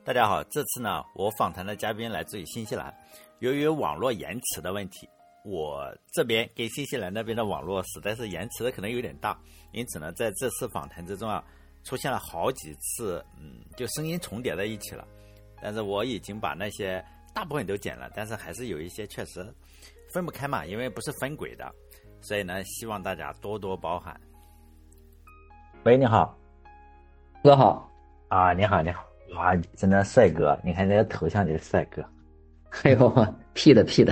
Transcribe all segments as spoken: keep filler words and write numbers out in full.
大家好，这次呢，我访谈的嘉宾来自于新西兰。由于网络延迟的问题，我这边跟新西兰那边的网络实在是延迟的可能有点大，因此呢，在这次访谈之中啊，出现了好几次，嗯，就声音重叠在一起了。但是我已经把那些大部分都剪了，但是还是有一些确实分不开嘛，因为不是分轨的，所以呢，希望大家多多包涵。喂，你好。 哥好。 啊，你好，你好。哇，真的帅哥！你看这个头像就是帅哥。 哎呦，P 的 P 的。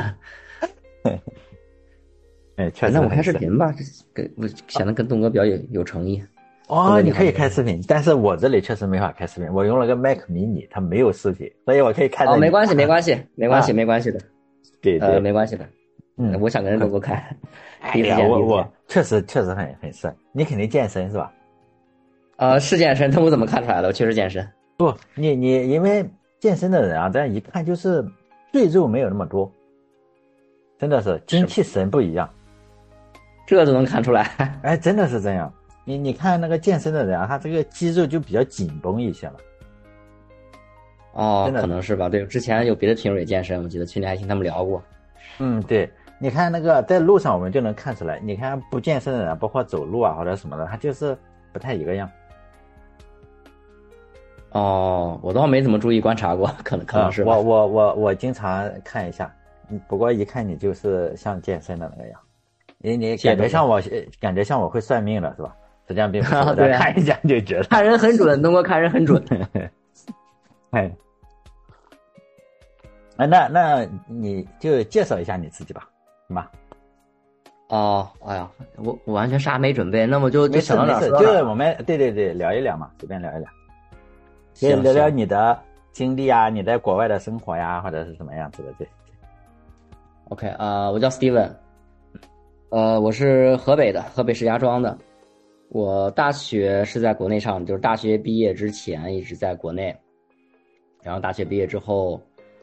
哎，确实。 那我开视频吧，跟我显得跟东哥比较有有诚意。 哦，你可以开视频，但是我这里确实没法开视频，我用了个 Mac mini， 它没有视频，所以我可以看到。 哦，没关系，没关系，没关系，啊、没关系的。 对对、 呃，没关系的。 嗯， 我想跟东哥看。 哎呀，我我确实确实很很帅。你肯定健身是吧？ 呃，是健身，但我怎么看出来的？我确实健身。 不，你你因为健身的人啊，这样一看就是赘肉没有那么多，真的是精气神不一样， 这都能看出来。 哎，真的是这样。你你看那个健身的人啊，他这个肌肉就比较紧绷一些了。 哦，可能是吧。对，之前有别的听友也健身，我记得去年还听他们聊过。 嗯，对，你看那个在路上我们就能看出来，你看不健身的人，包括走路啊或者什么的，他就是不太一个样。 哦，我倒没怎么注意观察过，可能可能是吧、 嗯、我我我我经常看一下，不过一看你就是像健身的那个样，你你感觉像我，感觉像我会算命的是吧？实际上并不是，我再看一下就觉得看人很准，东哥看人很准。 哎，啊，那那你就介绍一下你自己吧，行吧？ 哦，哎呀，我我完全啥没准备，那么就就想到哪说就是我们对对对聊一聊嘛，随便聊一聊。先聊聊你的经历啊，你在国外的生活呀，或者是什么样子的这。 OK 啊、呃，我叫 Steven， 呃，我是河北的，河北石家庄的。我大学是在国内上，就是大学毕业之前一直在国内，然后大学毕业之后，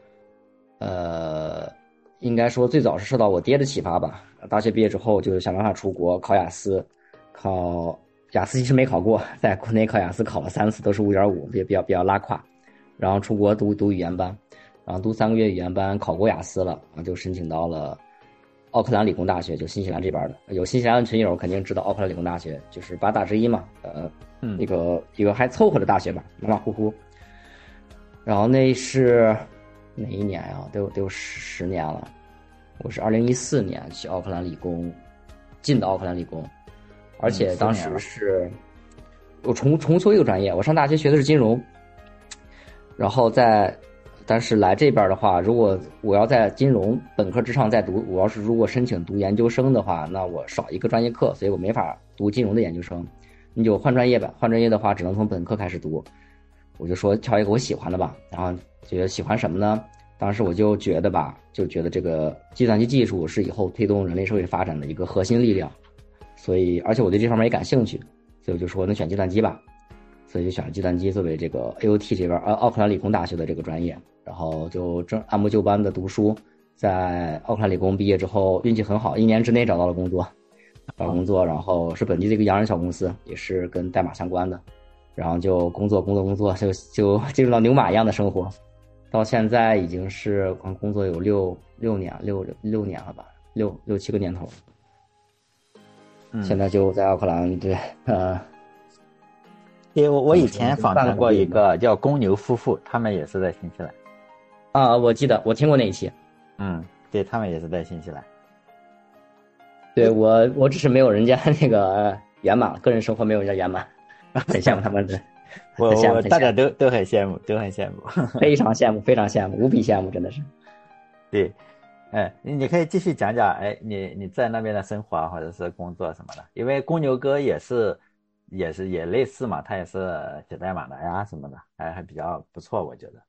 呃，应该说最早是受到我爹的启发吧。大学毕业之后就想办法出国考雅思，考。雅思其实没考过，在国内考雅思考了三次，都是 五点五， 也比较比较拉胯。然后出国读读语言班，然后读三个月语言班，考过雅思了，然后就申请到了奥克兰理工大学，就新西兰这边的。有新西兰的群友肯定知道奥克兰理工大学，就是八大之一嘛，呃，嗯，一个一个还凑合的大学吧，马马虎虎。然后那是哪一年呀？都都十年了。我是二零一四年去奥克兰理工，进的奥克兰理工。而且当时是我重重修一个专业，我上大学学的是金融，然后在但是来这边的话，如果我要在金融本科之上再读，我要是如果申请读研究生的话，那我少一个专业课，所以我没法读金融的研究生。你就换专业吧，换专业的话只能从本科开始读。我就说挑一个我喜欢的吧，然后觉得喜欢什么呢？当时我就觉得吧，就觉得这个计算机技术是以后推动人类社会发展的一个核心力量。所以，而且我对这方面也感兴趣，所以我就说能选计算机吧，所以就选了计算机作为这个 A O T 这边呃奥克兰理工大学的这个专业，然后就正按部就班的读书，在奥克兰理工毕业之后运气很好，一年之内找到了工作，找工作，然后是本地的一个洋人小公司，也是跟代码相关的，然后就工作工作工作，就就进入到牛马一样的生活，到现在已经是工作有六六年六六年了吧，六六七个年头。现在就在奥克兰，对，呃， 对，我我以前访谈过一个叫公牛夫妇，他们也是在新西兰。 啊，我记得我听过那一期。 嗯，对，他们也是在新西兰。 对，我我只是没有人家那个圆满，个人生活没有人家圆满，很羡慕他们的。 我我大家都都很羡慕，都很羡慕， 非常羡慕，非常羡慕，无比羡慕，真的是。 对。哎，你可以继续讲讲，哎，你你在那边的生活或者是工作什么的，因为公牛哥也是，也是也类似嘛，他也是写代码的呀什么的，还还比较不错，我觉得。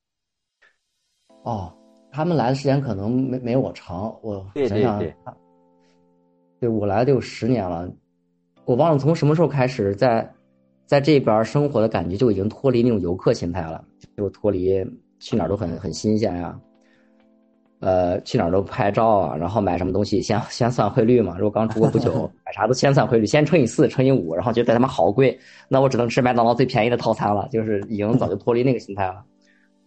哦，他们来的时间可能没没我长，我对对对， 对我来的有十年了，我忘了从什么时候开始在在这边生活的感觉就已经脱离那种游客心态了，就脱离去哪儿都很很新鲜呀。呃，去哪儿都拍照啊，然后买什么东西先先算汇率嘛。如果刚出国不久，买啥都先算汇率，先乘以四，乘以五，然后觉得他妈好贵，那我只能吃麦当劳最便宜的套餐了，就是已经早就脱离那个心态了。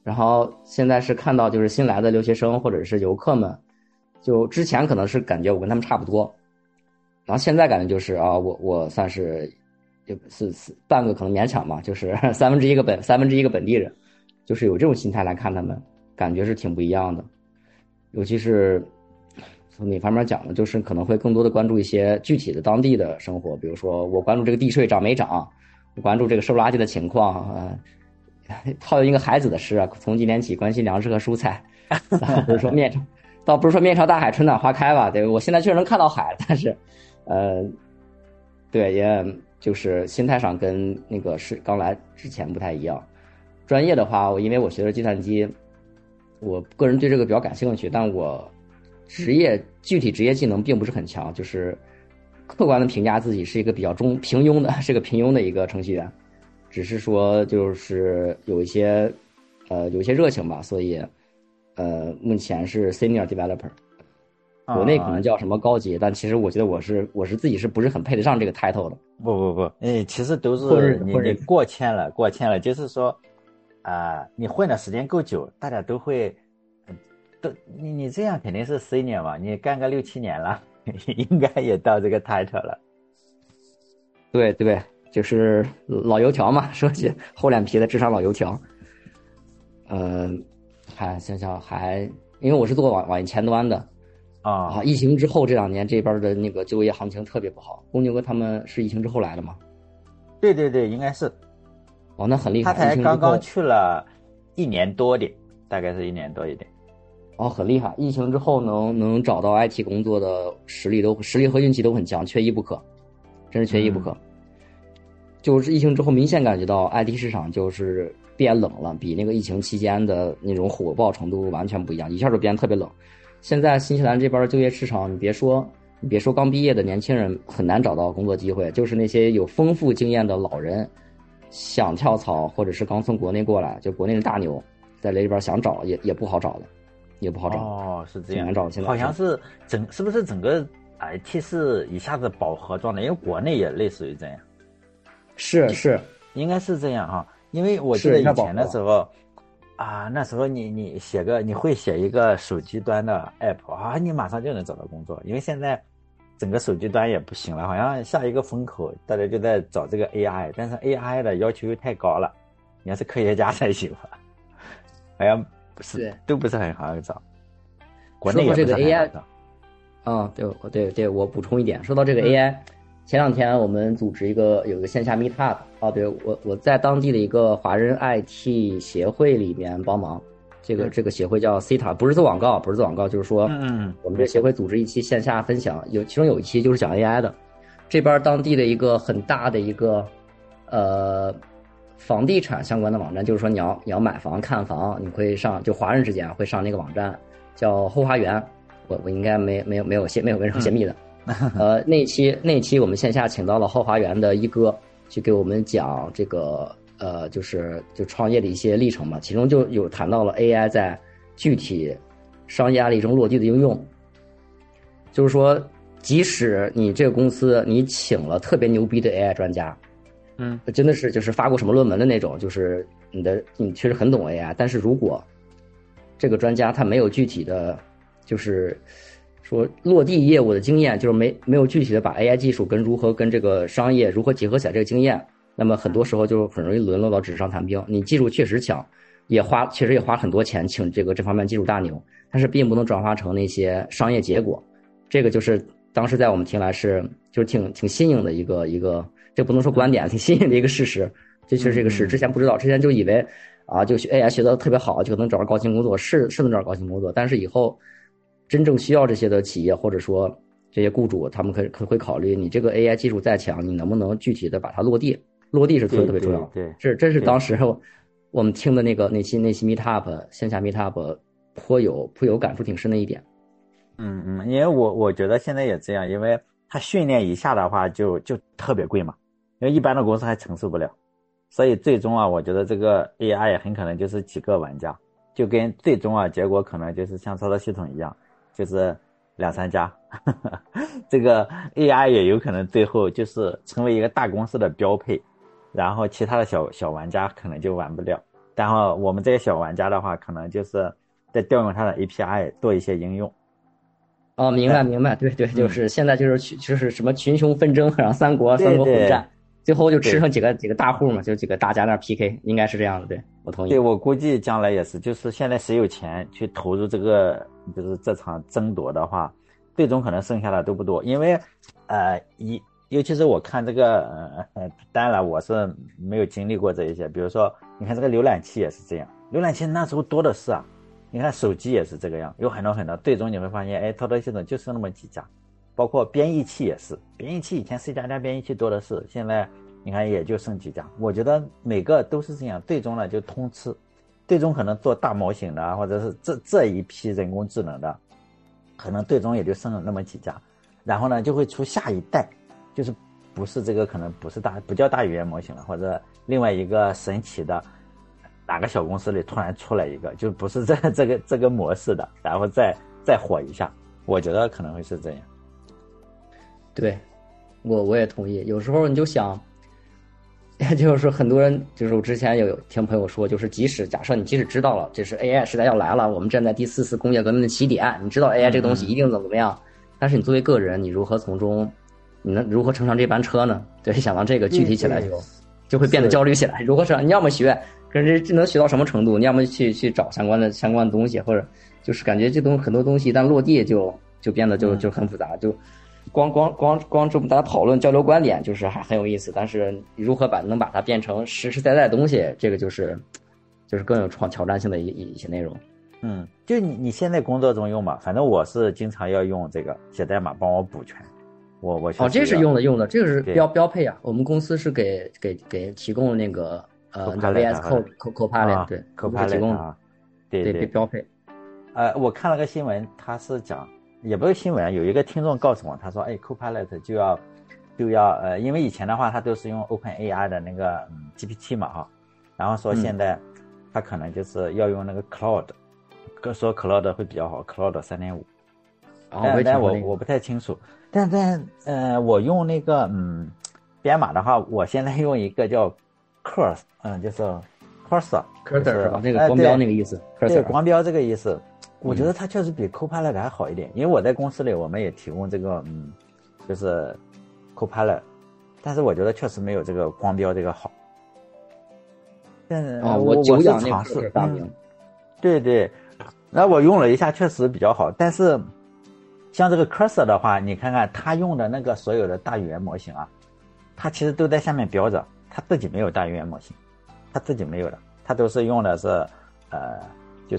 然后现在是看到就是新来的留学生或者是游客们，就之前可能是感觉我跟他们差不多，然后现在感觉就是啊，我我算是就是是半个可能勉强吧，就是三分之一个本三分之一个本地人，就是有这种心态来看他们，感觉是挺不一样的。尤其是从哪方面讲呢？就是可能会更多的关注一些具体的当地的生活，比如说我关注这个地税涨没涨，我关注这个收垃圾的情况，呃，套用一个孩子的诗啊，从今天起关心粮食和蔬菜，倒不是说面朝，倒不是说面朝大海春暖花开吧？对，我现在确实能看到海，但是，呃，对，也就是心态上跟那个是刚来之前不太一样。专业的话，我因为我学的计算机，我个人对这个比较感兴趣，但我职业具体职业技能并不是很强，就是客观的评价自己是一个比较中平庸的，是个平庸的一个程序员。只是说就是有一些呃有一些热情吧，所以呃目前是 senior developer， 国内可能叫什么高级，但其实我觉得我是我是自己是不是很配得上这个 title 的。 不不不，哎，其实都是你你过谦了过谦了，就是说啊、呃，你混的时间够久，大家都会都你你这样肯定是 senior 嘛，你干个六七年了，应该也到这个 title 了。 对对。就是老油条嘛，说起厚脸皮的智商老油条。呃，还想想还，因为我是做网网页前端的啊、 啊，疫情之后这两年这边的那个就业行情特别不好。公牛哥他们是疫情之后来的吗？ 对对对，应该是。 哦，那很厉害。 他才刚刚去了一年多点，大概是一年多一点。 哦，很厉害。疫情之后能能找到 I T 工作的实力都实力和运气都很强，缺一不可，真是缺一不可。嗯，就是疫情之后明显感觉到 I T 市场就是变冷了，比那个疫情期间的那种火爆程度完全不一样，一下就变得特别冷。现在新西兰这边的就业市场，你别说你别说刚毕业的年轻人很难找到工作机会，就是那些有丰富经验的老人想跳槽或者是刚从国内过来，就国内的大牛在这边想找也也不好找了，也不好找。 哦，是这样。 挺难找，现在好像是整是不是整个 I T 是一下子饱和状态？因为国内也类似于这样。 是是， 应该是这样哈，因为我记得以前的时候啊，那时候你你写个你会写一个手机端的 app 啊，你马上就能找到工作。因为现在整个手机端也不行了，好像下一个风口大家就在找这个 A I， 但是 A I 的要求又太高了，你要是科学家才行吧，好像不是都不是很好找。国内也不是很好找。 啊，对对对，我补充一点，说到这个 A I。嗯，前两天我们组织一个有一个线下 meet up 啊，对我我在当地的一个华人 I T 协会里面帮忙，这个这个协会叫 C T A， 不是做广告，不是做广告，就是说，嗯，我们这协会组织一期线下分享，有其中有一期就是讲 A I 的，这边当地的一个很大的一个呃房地产相关的网站，就是说你要你要买房看房，你会上就华人之间会上那个网站叫后花园，我我应该没没有没有泄没有没有泄密的。嗯呃，那期那期我们线下请到了后花园的一哥，去给我们讲这个呃，就是就创业的一些历程嘛，其中就有谈到了 A I 在具体商业案例中落地的应用。就是说，即使你这个公司你请了特别牛逼的 A I 专家，嗯，真的是就是发过什么论文的那种，就是你的你确实很懂 A I， 但是如果这个专家他没有具体的，就是说落地业务的经验，就是没没有具体的把 A I 技术跟如何跟这个商业如何结合起来这个经验，那么很多时候就很容易沦落到纸上谈兵。你技术确实强，也花确实也花很多钱请这个这方面技术大牛，但是并不能转化成那些商业结果。这个就是当时在我们听来是就是挺挺新颖的一个一个，这不能说观点，挺新颖的一个事实。这确实这个是之前不知道，之前就以为啊，就学 A I 学得特别好，就能找到高薪工作，是是能找到高薪工作，但是以后真正需要这些的企业或者说这些雇主，他们可可会考虑你这个 A I 技术再强，你能不能具体的把它落地？落地是特别特别重要。 对，对这这是当时我们听的那个那期那期 meet up 线下 meet up 颇有颇有感触挺深的一点。 嗯嗯，因为我我觉得现在也这样，因为它训练一下的话就就特别贵嘛，因为一般的公司还承受不了，所以最终啊，我觉得这个 A I 也很可能就是几个玩家，就跟最终啊结果可能就是像操作系统一样。就是两三家，呵呵，这个 A I 也有可能最后就是成为一个大公司的标配，然后其他的小小玩家可能就玩不了。 然后我们这些小玩家的话，可能就是在调用它的 A P I 做一些应用。 哦，明白明白，对对，就是现在就是群就是什么群雄纷争，然后三国三国混战，最后就吃成几个几个大户嘛，就几个大家那 P K， 应该是这样的，对我同意。 对，我估计将来也是，就是现在谁有钱去投入这个，就是这场争夺的话，最终可能剩下的都不多，因为呃一。尤其是我看这个，呃，当然我是没有经历过这一些。比如说，你看这个浏览器也是这样，浏览器那时候多的是啊。你看手机也是这个样，有很多很多。最终你会发现，哎，操作系统就是那么几家，包括编译器也是。编译器以前 C 加加编译器多的是，现在你看也就剩几家。我觉得每个都是这样，最终呢就通吃，最终可能做大模型的，或者是这这一批人工智能的，可能最终也就剩那么几家，然后呢就会出下一代。就是不是这个可能不是大不叫大语言模型了，或者另外一个神奇的哪个小公司里突然出来一个，就不是这这个这个模式的，然后再再火一下，我觉得可能会是这样。 对，我我也同意。有时候你就想，就是说很多人，就是我之前有听朋友说，就是即使假设你即使知道了这是 A I 时代要来了，我们站在第四次工业革命的起点，你知道 A I 这个东西一定怎么怎么样，嗯、但是你作为个人，你如何从中你能如何乘上这班车呢？对，想到这个具体起来就就会变得焦虑起来。如何上？你要么学，可是这能学到什么程度？你要么去去找相关的相关的东西，或者就是感觉这东很多东西一旦落地就就变得就就很复杂。就光光光光这么大家讨论交流观点，就是还很有意思。但是如何把能把它变成实实在在的东西，这个就是就是更有创挑战性的一一些内容。 嗯，就你你现在工作中用嘛？反正我是经常要用这个写代码帮我补全。我我哦，这是用的用的，这个是标标配啊。我们公司是给给给提供那个呃 V S Code Copilot 对 Copilot 提供啊，对对标配。 呃，我看了个新闻，他是讲也不是新闻，有一个听众告诉我，他说，哎 ，Copilot 就要就要呃，因为以前的话他都是用 OpenAI 的那个嗯 G P T 嘛哈，然后说现在他可能就是要用那个 Cloud，说 Cloud 会比较好 ，Cloud 三点五。但但我我不太清楚，但但呃，我用那个嗯编码的话，我现在用一个叫 Cursor， 嗯，就是 Cursor，Cursor 是吧？那个光标那个意思， 对，对光标这个意思，我觉得它确实比 Copilot 还好一点，因为我在公司里我们也提供这个嗯，就是 Copilot， 但是我觉得确实没有这个光标这个好。但哦， 我久是尝试， 大名、嗯， 对对，然后我用了一下，确实比较好，但是。像这个 Cursor 的话，你看看他用的那个所有的大语言模型啊，他其实都在下面标着，他自己没有大语言模型，他自己没有的，他都是用的是呃，就是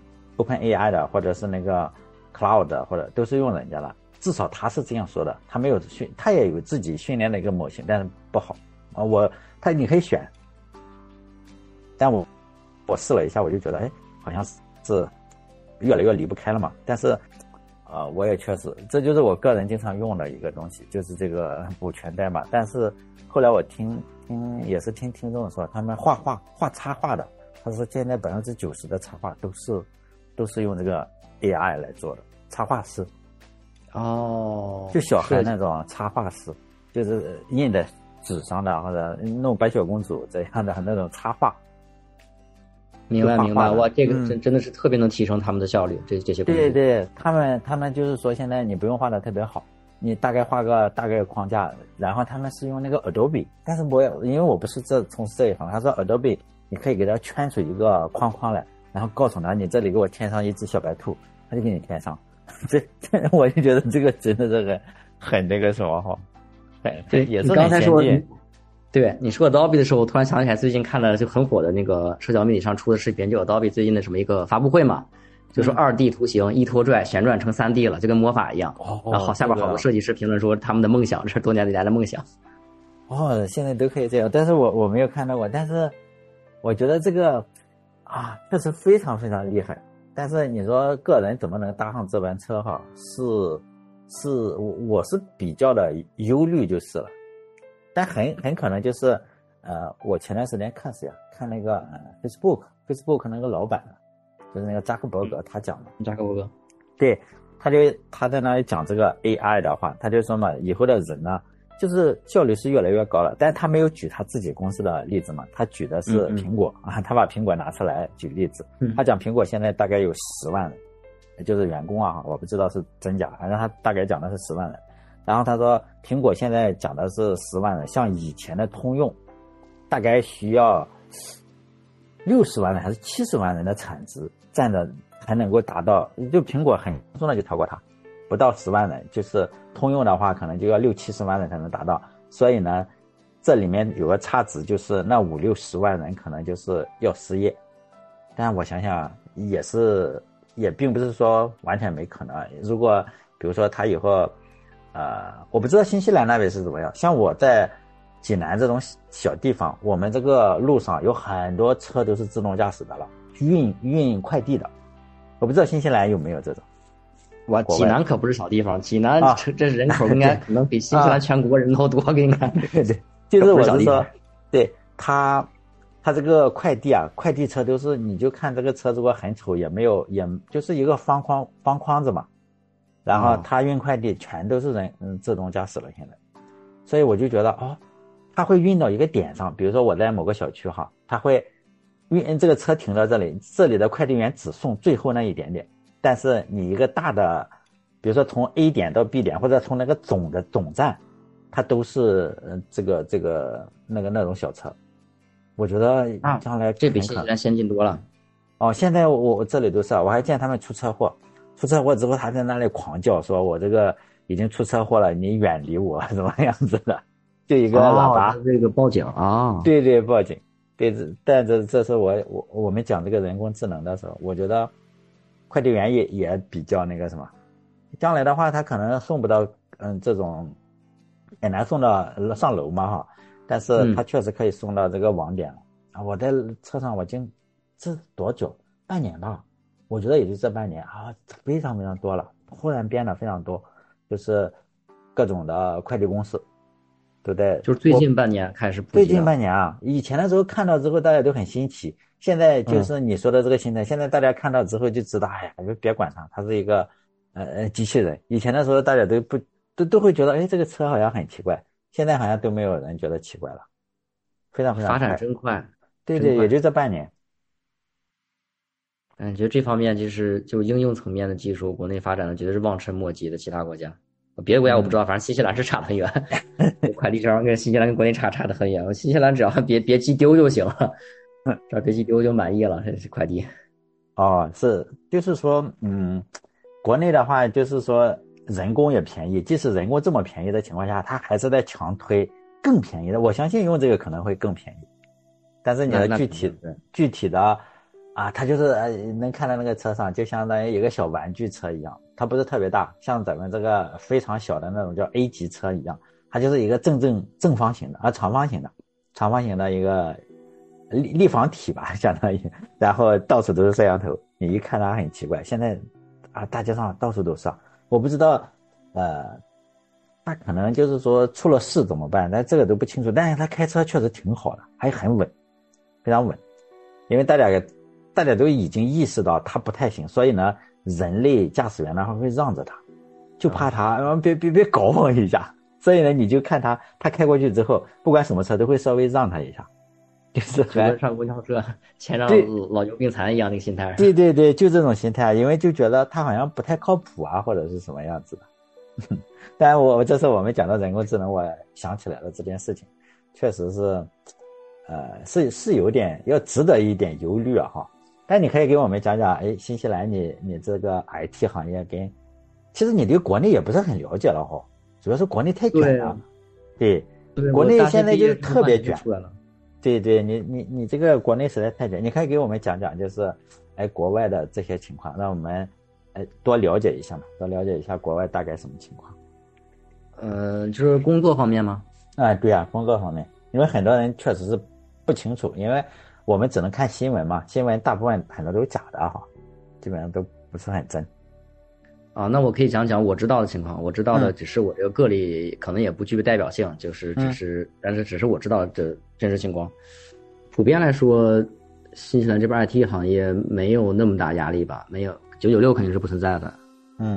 OpenAI 的，或者是那个 Cloud 的，或者都是用人家的，至少他是这样说的，他没有训，他也有自己训练的一个模型，但是不好啊。我他你可以选，但我我试了一下，我就觉得哎，好像是越来越离不开了嘛，但是。啊、呃，我也确实，这就是我个人经常用的一个东西，就是这个补全代码。但是后来我听听也是听听众说，他们画画画插画的，他说现在百分之九十的插画都是都是用这个 A I 来做的，插画师。 哦， 就小孩那种插画师，就是印在纸上的或者弄白雪公主这样的那种插画。 明白明白，哇，这个真、嗯、真的是特别能提升他们的效率，这这些工具。 对对，他们他们就是说现在你不用画的特别好，你大概画个大概框架，然后他们是用那个 Adobe， 但是我因为我不是这从事这一行，他说 Adobe 你可以给他圈出一个框框来，然后告诉他你这里给我添上一只小白兔，他就给你添上。这这我就觉得这个真的是很很那个什么哈， 对， 也是很先进。对你说 Adobe 的时候，我突然想起来最近看了就很火的那个社交媒体上出的视频，就 Adobe 最近的什么一个发布会嘛，就说二 D 图形一拖拽旋转成三 D 了，就跟魔法一样。 哦， 然后下边好多设计师评论说他们的梦想，这是多年以来的梦想。 哦，现在都可以这样，但是我我没有看到过，但是我觉得这个啊确实非常非常厉害。但是你说个人怎么能搭上这班车哈？是是，我我是比较的忧虑就是了。但很很可能就是，呃，我前段时间看谁啊？看那个、呃、Facebook，Facebook 那个老板，就是那个扎克伯格他讲的。 扎克伯格， 对，他就他在那里讲这个 A I 的话，他就说嘛，以后的人呢， 就是效率是越来越高了。但是他没有举他自己公司的例子嘛，他举的是苹果、嗯嗯、啊，他把苹果拿出来举例子。嗯、他讲苹果现在大概有十万人，就是员工啊，我不知道是真假，反正他大概讲的是十万人。然后他说苹果现在讲的是十万人，像以前的通用大概需要六十万人还是七十万人的产值占着才能够达到，就苹果很轻松的就超过它，不到十万人，就是通用的话可能就要六七十万人才能达到。所以呢这里面有个差值，就是那五六十万人可能就是要失业。但我想想也是也并不是说完全没可能。如果比如说他以后呃我不知道新西兰那边是怎么样，像我在济南这种小地方，我们这个路上有很多车都是自动驾驶的了，运运快递的。我不知道新西兰有没有这种。 我济南可不是小地方，济南、啊、这人口应该可能比新西兰全国人口多，给你看。 对对，就是我是说，对他，他这个快递啊，快递车都是，你就看这个车如果很丑，也没有，也就是一个方框方框子嘛。然后他运快递全都是人嗯自动驾驶了现在，所以我就觉得哦，他会运到一个点上，比如说我在某个小区哈，他会运这个车停到这里，这里的快递员只送最后那一点点。但是你一个大的，比如说从 A 点到 B 点，或者从那个总的总站，它都是呃这个这个那个那种小车。我觉得将来、 啊、这比新西兰先进多了。 哦，现在我我这里都是，我还见他们出车祸，出车祸之后他在那里狂叫，说我这个已经出车祸了，你远离我，怎么样子的？就一个喇叭， 哦、这个报警啊， 对对，报警。对，但这这是我我我们讲这个人工智能的时候，我觉得。快递员也也比较那个什么，将来的话他可能送不到嗯这种很难送到上楼嘛哈，但是他确实可以送到这个网点了、嗯、啊！我在车上我经这多久半年吧，我觉得也就这半年啊，非常非常多了，忽然变得非常多，就是各种的快递公司，对不对？ 就是最近半年开始普及。 最近半年啊，以前的时候看到之后大家都很新奇。现在就是你说的这个心态、嗯、现在大家看到之后就知道，哎呀，就别管它，它是一个呃机器人。以前的时候大家都不都都会觉得，哎，这个车好像很奇怪，现在好像都没有人觉得奇怪了，非常非常快， 发展真快。 对对，也就这半年。 嗯，觉得这方面就是就应用层面的技术，国内发展的绝对是望尘莫及的。其他国家，别的国家我不知道，嗯、反正新西兰是差得很远，快递上跟新西兰跟国内差差得很远。新西兰只要别别寄丢就行了。只要别寄丢就满意了，这是快递。 哦，是，就是说，嗯，国内的话，就是说人工也便宜，即使人工这么便宜的情况下，它还是在强推更便宜的。我相信用这个可能会更便宜，但是你的具体具体的啊，它就是呃能看到那个车上就相当于一个小玩具车一样，它不是特别大，像咱们这个非常小的那种叫 A 级车一样，它就是一个正正正方形的啊，长方形的，长方形的一个。立立方体吧，相当于，然后到处都是摄像头，你一看它很奇怪。现在啊，大街上到处都是，我不知道，呃，他可能就是说出了事怎么办？但这个都不清楚。但是他开车确实挺好的，还很稳，非常稳。因为大家大家都已经意识到他不太行，所以呢，人类驾驶员呢会让着他，就怕他、嗯、别别别搞我一下。所以呢，你就看他他开过去之后，不管什么车都会稍微让他一下。就是和上公交车前让老幼病残一样那个心态。 对对对，就这种心态，因为就觉得他好像不太靠谱啊，或者是什么样子的。当然我这次我们讲到人工智能，我想起来了这件事情，确实是，呃，是是有点要值得一点忧虑啊哈。但你可以给我们讲讲，哎，新西兰你你这个 I T 行业跟，其实你对国内也不是很了解了哈，主要是国内太卷了。对，对，国内现在就是特别卷。对对，你你你这个国内实在太卷，你可以给我们讲讲，就是哎国外的这些情况，让我们哎多了解一下嘛，多了解一下国外大概什么情况。 呃，就是工作方面吗？ 啊，对啊，工作方面，因为很多人确实是不清楚，因为我们只能看新闻嘛，新闻大部分很多都是假的哈，基本上都不是很真。 啊，那我可以讲讲我知道的情况。我知道的只是我这个个例，可能也不具备代表性，就是只是，嗯、但是只是我知道的真实情况。普遍来说，新西兰这边 I T 行业没有那么大压力吧？没有，九九六肯定是不存在的。 嗯，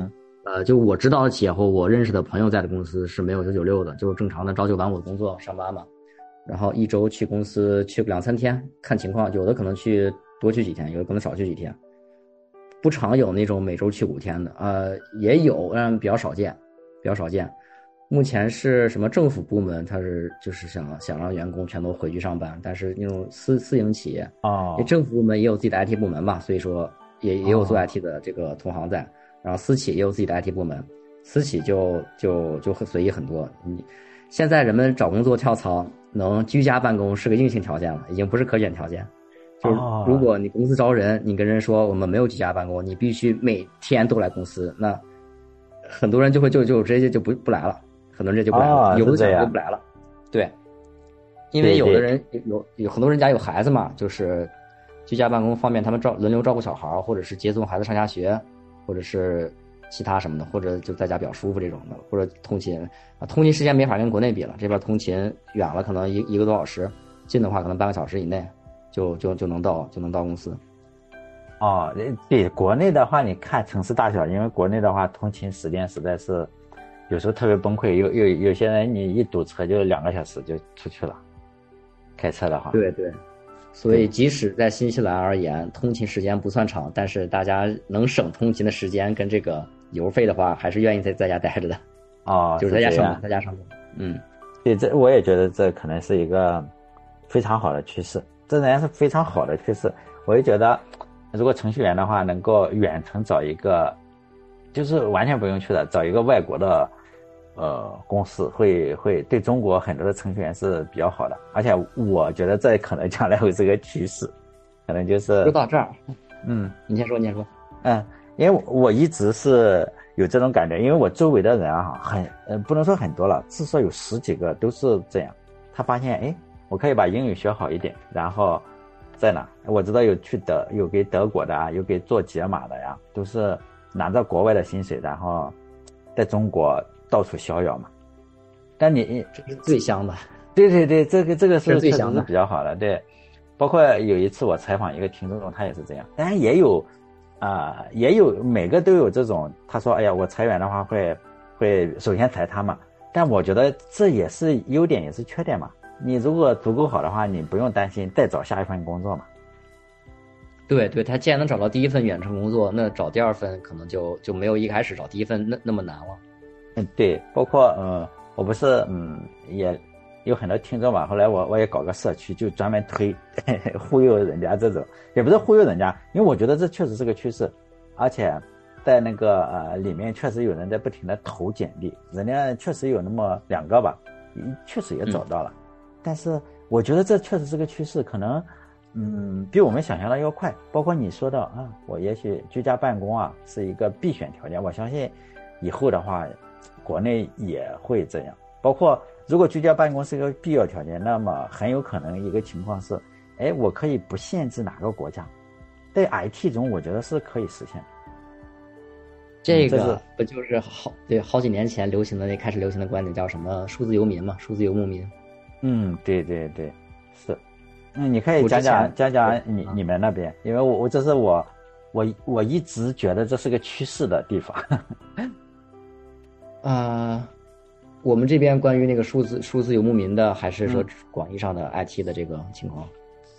呃，就我知道的企业或我认识的朋友在的公司是没有九九六的，就正常的朝九晚五的工作上班嘛。然后一周去公司去个两三天，看情况，有的可能去多去几天，有的可能少去几天。不常有那种每周去五天的，呃，也有，但比较少见，比较少见。目前是什么政府部门，他是就是想想让员工全都回去上班，但是那种私私营企业哦， 因为政府部门也有自己的 I T 部门嘛，所以说也也有做 I T 的这个同行在，然后私企也有自己的 I T 部门，私企就就就很随意很多。你现在人们找工作跳槽能居家办公是个硬性条件了，已经不是可选条件。就是如果你公司招人，你跟人说我们没有居家办公，你必须每天都来公司，那很多人就会就就直接就不不来了，很多人就不来了， 哦、 有的想就不来了。对，因为有的人有有很多人家有孩子嘛，就是居家办公方面，他们照轮流照顾小孩，或者是接送孩子上下学，或者是其他什么的，或者就在家比较舒服这种的，或者通勤啊，通勤时间没法跟国内比了，这边通勤远了可能一一个多小时，近的话可能半个小时以内。就就就能到就能到公司。 哦，对，国内的话，你看城市大小，因为国内的话，通勤时间实在是有时候特别崩溃，有有有些人你一堵车就两个小时就出去了，开车的话。 对对，所以即使在新西兰而言，通勤时间不算长，但是大家能省通勤的时间跟这个油费的话，还是愿意在在家待着的。 哦， 就是在家上班，在家上班。嗯， 对，这我也觉得这可能是一个非常好的趋势。这仍然是非常好的趋势，我也觉得，如果程序员的话能够远程找一个，就是完全不用去的，找一个外国的，呃，公司会会对中国很多的程序员是比较好的，而且我觉得这可能将来会是个趋势，可能就是说到这儿， 嗯， 你先说，你先说， 嗯，因为我一直是有这种感觉，因为我周围的人啊，很呃不能说很多了，至少有十几个都是这样，他发现哎。我可以把英语学好一点，然后在哪？我知道有去德，有给德国的啊，有给做解码的呀，都是拿着国外的薪水，然后在中国到处逍遥嘛。但你这是最香的， 对对对，这个这个是最香的， 比较好的。对，包括有一次我采访一个听众，他也是这样，当然也有啊、呃，也有每个都有这种，他说，哎呀，我裁员的话会会首先裁他嘛，但我觉得这也是优点，也是缺点嘛。你如果足够好的话，你不用担心再找下一份工作嘛。 对对，他既然能找到第一份远程工作，那找第二份可能就就没有一开始找第一份那那么难了。 嗯，对，包括嗯，我不是嗯也有很多听众嘛，后来我我也搞个社区，就专门推呵呵忽悠人家这种，也不是忽悠人家，因为我觉得这确实是个趋势，而且在那个呃里面确实有人在不停的投简历，人家确实有那么两个吧，确实也找到了。嗯，但是我觉得这确实是个趋势，可能，嗯，比我们想象的要快。包括你说的啊，我也许居家办公啊是一个必选条件。我相信以后的话，国内也会这样。包括如果居家办公是一个必要条件，那么很有可能一个情况是，哎，我可以不限制哪个国家，在 I T 中，我觉得是可以实现的。 这个不就是好对好几年前流行的那开始流行的观点叫什么数字游民嘛，数字游牧民。 嗯，对对对，是。嗯，你可以讲讲讲讲你你们那边，因为我我这是我我我一直觉得这是个趋势的地方。 啊、呃，我们这边关于那个数字数字游牧民的，还是说广义上的 I T 的这个情况？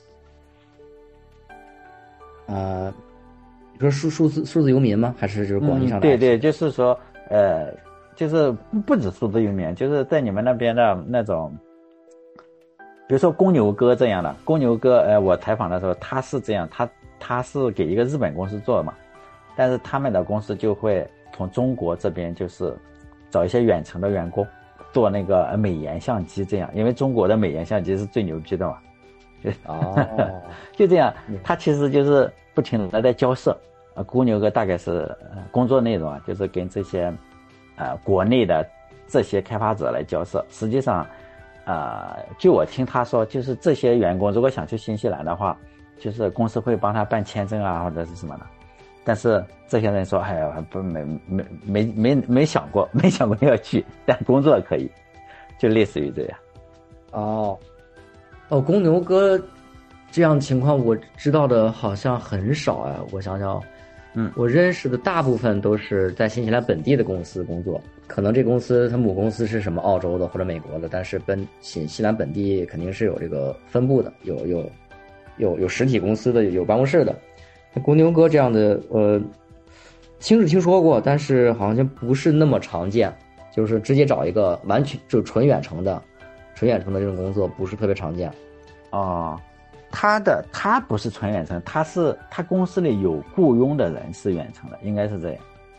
呃，你说数数字数字游民吗？还是就是广义上的 I T？、 嗯？对对，就是说，呃，就是不止数字游民，就是在你们那边的那种，比如说公牛哥这样的，公牛哥，呃，我采访的时候他是这样，他他是给一个日本公司做嘛，但是他们的公司就会从中国这边就是找一些远程的员工做那个美颜相机，这样，因为中国的美颜相机是最牛逼的嘛。 哦， 就这样，他其实就是不停的在交涉。呃，公牛哥大概是呃工作内容啊，就是跟这些呃国内的这些开发者来交涉。实际上，呃，据我听他说，就是这些员工如果想去新西兰的话，就是公司会帮他办签证啊，或者是什么的。但是这些人说，哎呀，不没没没没没想过，没想过要去，但工作可以，就类似于这样。 哦。哦，公牛哥这样情况我知道的好像很少哎，我想想， 嗯，我认识的大部分都是在新西兰本地的公司工作，可能这公司它母公司是什么澳洲的或者美国的，但是本新西兰本地肯定是有这个分布的，有有有有实体公司的，有办公室的。那公牛哥这样的，呃，听是听说过，但是好像不是那么常见，就是直接找一个完全就纯远程的，纯远程的这种工作不是特别常见。 哦。他的他不是纯远程，他是他公司里有雇佣的人是远程的，应该是这样。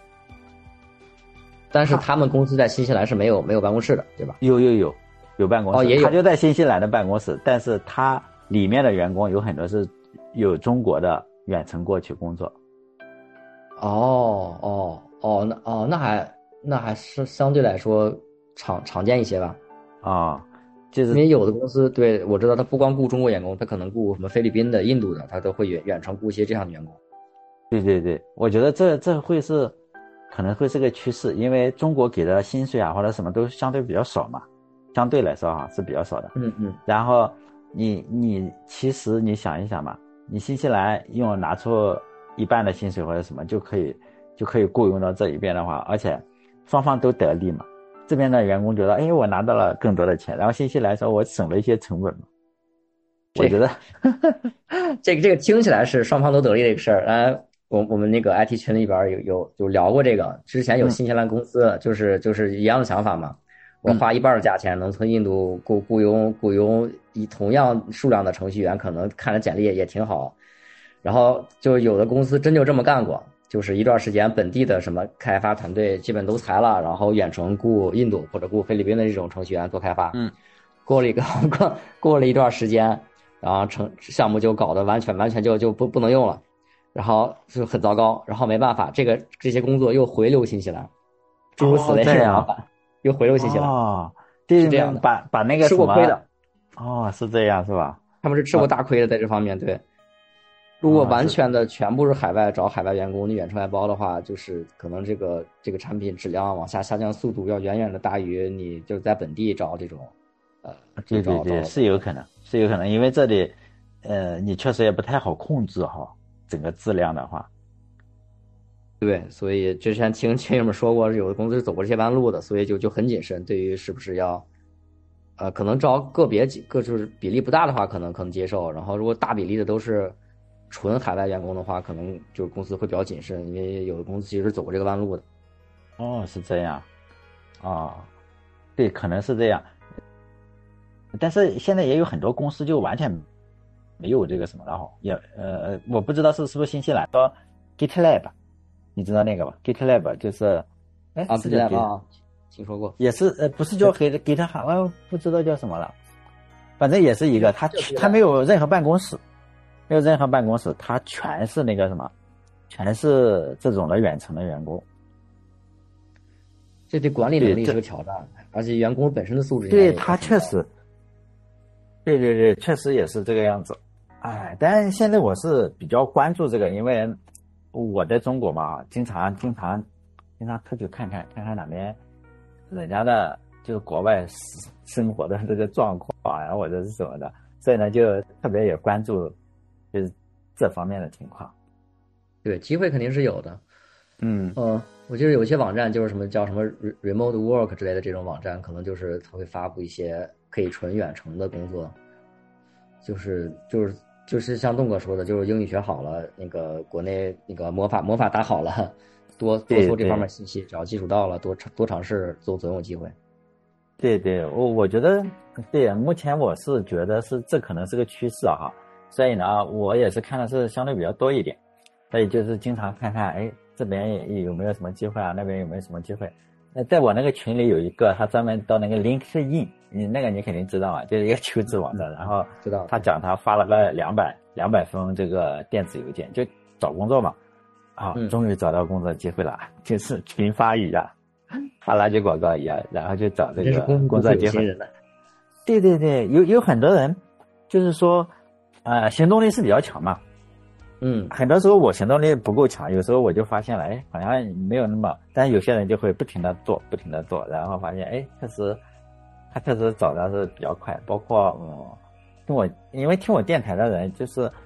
但是他们公司在新西兰是没有没有办公室的，对吧？ 有有有有办公室， 哦，也有， 他就在新西兰的办公室，但是他里面的员工有很多是有中国的远程过去工作。 哦哦哦，那哦那还那还是相对来说常常见一些吧？ 啊、哦。就是因为有的公司，对，我知道他不光雇中国员工，他可能雇什么菲律宾的、印度的，他都会远远程雇一些这样的员工。 对对对，我觉得这这会是可能会是个趋势，因为中国给的薪水啊或者什么都相对比较少嘛，相对来说哈、啊、是比较少的。 嗯嗯。 然后你你其实你想一想嘛，你新西兰用拿出一半的薪水或者什么就可以就可以雇佣到这一边的话，而且双方都得利嘛。这边的员工觉得，哎，我拿到了更多的钱，然后新西兰说我省了一些成本嘛。我觉得这个这个听起来是双方都得利的一个事儿。呃，我我们那个 I T 群里边有有有聊过这个，之前有新西兰公司、嗯、就是就是一样的想法嘛。我花一半的价钱能从印度雇雇佣雇佣以同样数量的程序员，可能看着简历也也挺好。然后就有的公司真就这么干过。就是一段时间，本地的什么开发团队基本都裁了，然后远程雇印度或者雇菲律宾的这种程序员做开发。 嗯， 过了一个过过了一段时间，然后成项目就搞得完全完全就就不不能用了，然后就很糟糕，然后没办法，这个这些工作又回流新西兰，诸如此类的麻烦、哦、又回流新西兰。 哦， 是这样的， 把把那个吃过亏的。 哦，是这样是吧？ 他们是吃过大亏的，在这方面。对。如果完全的全部是海外找海外员工，你远程外包的话，就是可能这个这个产品质量往下下降速度要远远的大于你就在本地找这种，呃， 对对对，是有可能，是有可能，因为这里，呃，你确实也不太好控制哈，整个质量的话。 对，所以之前听亲友们说过，有的公司是走过这些弯路的，所以就就很谨慎，对于是不是要，呃，可能招个别几个就是比例不大的话，可能可能接受，然后如果大比例的都是。纯海外员工的话，可能就是公司会比较谨慎，因为有的公司其实是走过这个弯路的。 哦，是这样，哦，对，可能是这样。但是现在也有很多公司就完全没有这个什么了哈，也呃，我不知道是是不是新西兰说 GitLab， 你知道那个吧 ？GitLab 就是哎啊 ，GitLab 啊，听说过， 也是呃，不是叫 Git GitHub， 我不知道叫什么了，反正也是一个，他他没有任何办公室。没有任何办公室，他全是那个什么，全是这种的远程的员工。 这对管理能力是个挑战，而且员工本身的素质也对他确实，对对对，确实也是这个样子。哎，但是现在我是比较关注这个，因为我在中国嘛，经常经常经常出去看看看看哪边人家的就是国外生活的这个状况啊，或者是什么的，所以呢就特别也关注。就是这方面的情况， 对，机会肯定是有的。 嗯呃，我记得有一些网站就是什么叫什么 remote work 之类的这种网站，可能就是他会发布一些可以纯远程的工作，就是就是就是像栋哥说的，就是英语学好了，那个国内那个魔法魔法打好了，多多搜这方面信息，只要基础到了，多多尝试都总有机会。 对对，我我觉得对，目前我是觉得是这可能是个趋势啊哈。所以呢，我也是看的是相对比较多一点，所以就是经常看看，哎，这边有没有什么机会啊，那边有没有什么机会。那在我那个群里有一个，他专门到那个 LinkedIn， 你那个你肯定知道啊，就是一个求职网站，然后知道他讲他发了个两百两百封这个电子邮件，就找工作嘛，啊， 嗯、 终于找到工作机会了，就是群发语啊，发垃圾广告一样，然后就找这个工作机会。对对对，有有很多人就是说。呃，行动力是比较强嘛， 嗯， 很多时候我行动力不够强，有时候我就发现了，哎，好像没有那么，但是有些人就会不停的做，不停的做，然后发现，哎，确实，他确实找的是比较快，包括嗯，听我，因为听我电台的人就是，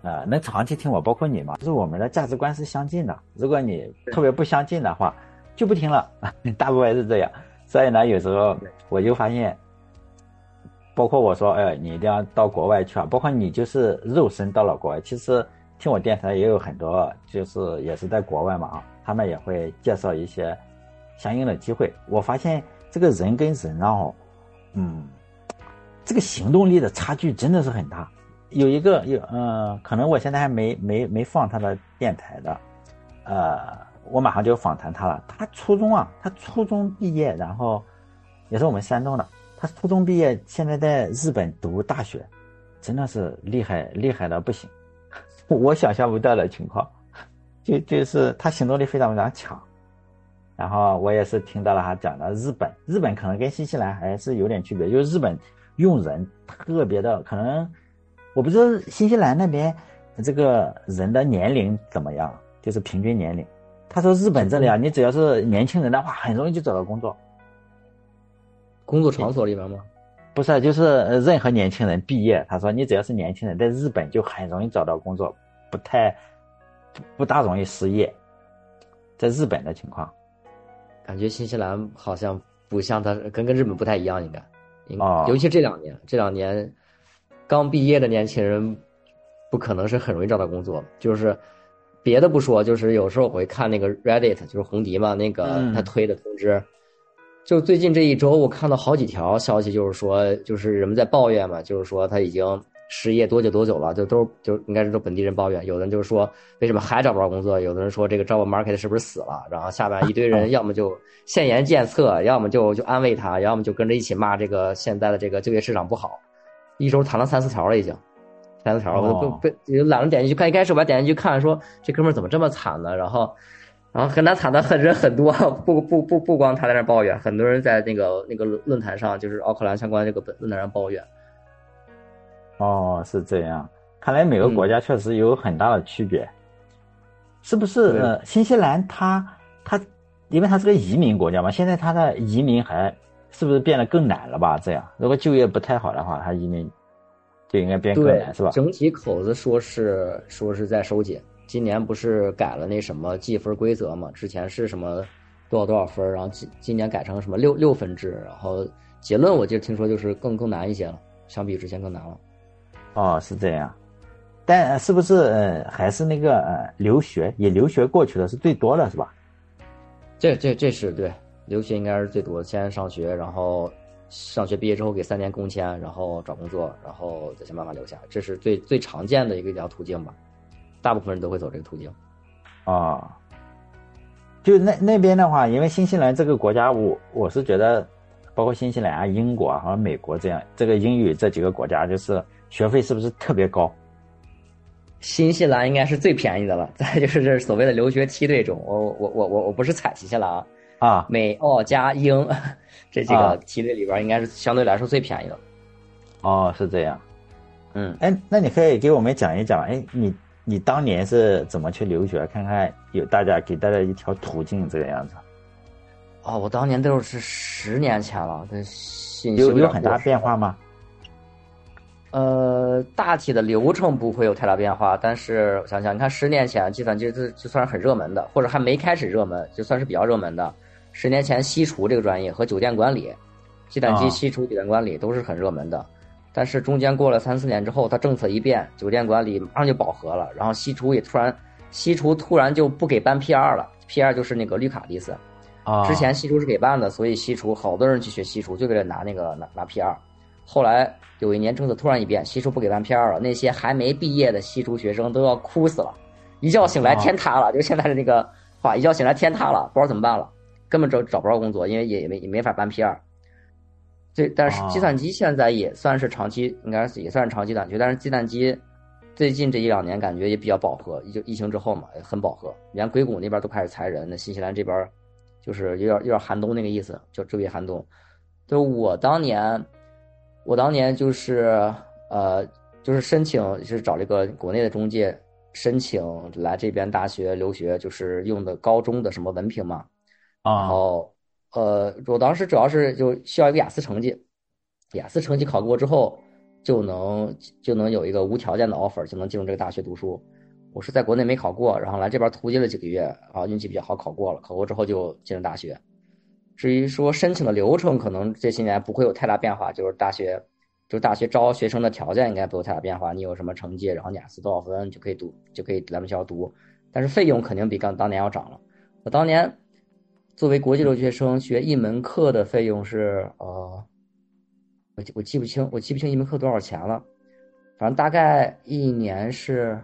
呃，能长期听我，包括你嘛，就是我们的价值观是相近的。如果你特别不相近的话，就不听了，大部分是这样。所以呢，有时候我就发现，包括我说，哎，你一定要到国外去啊，包括你就是肉身到了国外，其实听我电台也有很多，就是也是在国外嘛啊，他们也会介绍一些相应的机会。我发现这个人跟人啊，嗯，这个行动力的差距真的是很大。有一个有呃，可能我现在还没没没放他的电台的，呃，我马上就访谈他了。他初中啊，他初中毕业，然后也是我们山东的。他初中毕业，现在在日本读大学，真的是厉害厉害的不行，我想象不到的情况。就就是他行动力非常非常强。然后我也是听到了他讲的日本，日本可能跟新西兰还是有点区别，就是日本用人特别的可能。我不知道新西兰那边这个人的年龄怎么样，就是平均年龄。他说日本这里啊，你只要是年轻人的话，很容易就找到工作。 工作场所里面吗？ 不是，就是任何年轻人毕业，他说你只要是年轻人，在日本就很容易找到工作，不太不大容易失业。在日本的情况， 感觉新西兰好像不像他跟跟日本不太一样，应该，应哦， 尤其这两年，这两年。刚毕业的年轻人不可能是很容易找到工作，就是别的不说，就是有时候我会看那个 Reddit， 就是红迪嘛，那个他推的通知，嗯、就最近这一周我看到好几条消息，就是说就是人们在抱怨嘛，就是说他已经失业多久多久了，就都就应该是都本地人抱怨，有的人就是说为什么还找不着工作，有的人说这个 job market 是不是死了，然后下边一堆人要么就献言献策，要么就就安慰他，要么就跟着一起骂这个现在的这个就业市场不好。一周谈了三四条了，已经三四条，我都不不懒得点进去看。一开始我还点进去看，说这哥们儿怎么这么惨呢？然后，然后很难惨的很人很多，不不不不光他在那抱怨，很多人在那个那个论坛上，就是奥克兰相关这个论坛上抱怨。 哦，是这样，看来每个国家确实有很大的区别，嗯、是不是？呃，新西兰它它因为它是个移民国家嘛，现在它的移民还。是不是变得更难了吧？这样，如果就业不太好的话，他移民就应该变更难，是吧？ 整体口子说是说是在收紧，今年不是改了那什么计分规则嘛？之前是什么多少多少分，然后今今年改成什么六六分制，然后结论我就听说就是更更难一些了，相比之前更难了。 哦，是这样，但是不是呃还是那个呃留学以留学过去的是最多的是吧？ 这这这是对。留学应该是最多的，先上学，然后上学毕业之后给三年工签，然后找工作，然后再想办法留下，这是最最常见的一个条途径吧。大部分人都会走这个途径。 啊、哦，就那那边的话，因为新西兰这个国家，我我是觉得，包括新西兰啊、英国啊和美国这样，这个英语这几个国家，就是学费是不是特别高？ 新西兰应该是最便宜的了，再就是这所谓的留学梯队中，我我我我我不是踩新西兰啊。 啊， 美澳加英这几个梯队里边，应该是相对来说最便宜的。 哦，是这样。 嗯， 哎，那你可以给我们讲一讲，哎，你你当年是怎么去留学？看看有大家给大家一条途径这个样子。 哦，我当年都是十年前了，这信息有有很大变化吗？ 呃，大体的流程不会有太大变化，但是我想想，你看十年前计算机这就算是很热门的，或者还没开始热门，就算是比较热门的。十年前西厨这个专业和酒店管理，计算机西厨、酒店管理都是很热门的。哦、但是中间过了三四年之后，它政策一变，酒店管理马上就饱和了，然后西厨也突然，西厨突然就不给办 P R 了 ，P R 就是那个绿卡的意思。 啊、哦， 之前西厨是给办的，所以西厨好多人去学西厨，就为了拿那个拿拿 P R。后来有一年政策突然一变，西厨不给办 P R 了，那些还没毕业的西厨学生都要哭死了，一觉醒来天塌了，哦、就现在的那个话，一觉醒来天塌了，不知道怎么办了。根本找找不着工作，因为也也没也没法办 P R。这但是计算机现在也算是长期，应该是也算是长期短缺。但是计算机最近这一两年感觉也比较饱和，就疫情之后嘛，也很饱和。连硅谷那边都开始裁人，那新西兰这边就是有点有点寒冬那个意思，就昼夜寒冬。就我当年，我当年就是呃，就是申请是找这个国内的中介申请来这边大学留学，就是用的高中的什么文凭嘛。然后，呃，我当时主要是就需要一个雅思成绩，雅思成绩考过之后， 就能就能有一个无条件的 offer， 就能进入这个大学读书。我是在国内没考过，然后来这边突击了几个月，啊，运气比较好，考过了。考过之后就进了大学。至于说申请的流程，可能这些年不会有太大变化，就是大学，就是大学招学生的条件应该不会有太大变化。你有什么成绩，然后雅思多少分就可以读，就可以来咱们学校读。但是费用肯定比刚当年要涨了。我当年作为国际留学生学一门课的费用是呃，我我记不清，我记不清一门课多少钱了，反正大概一年是。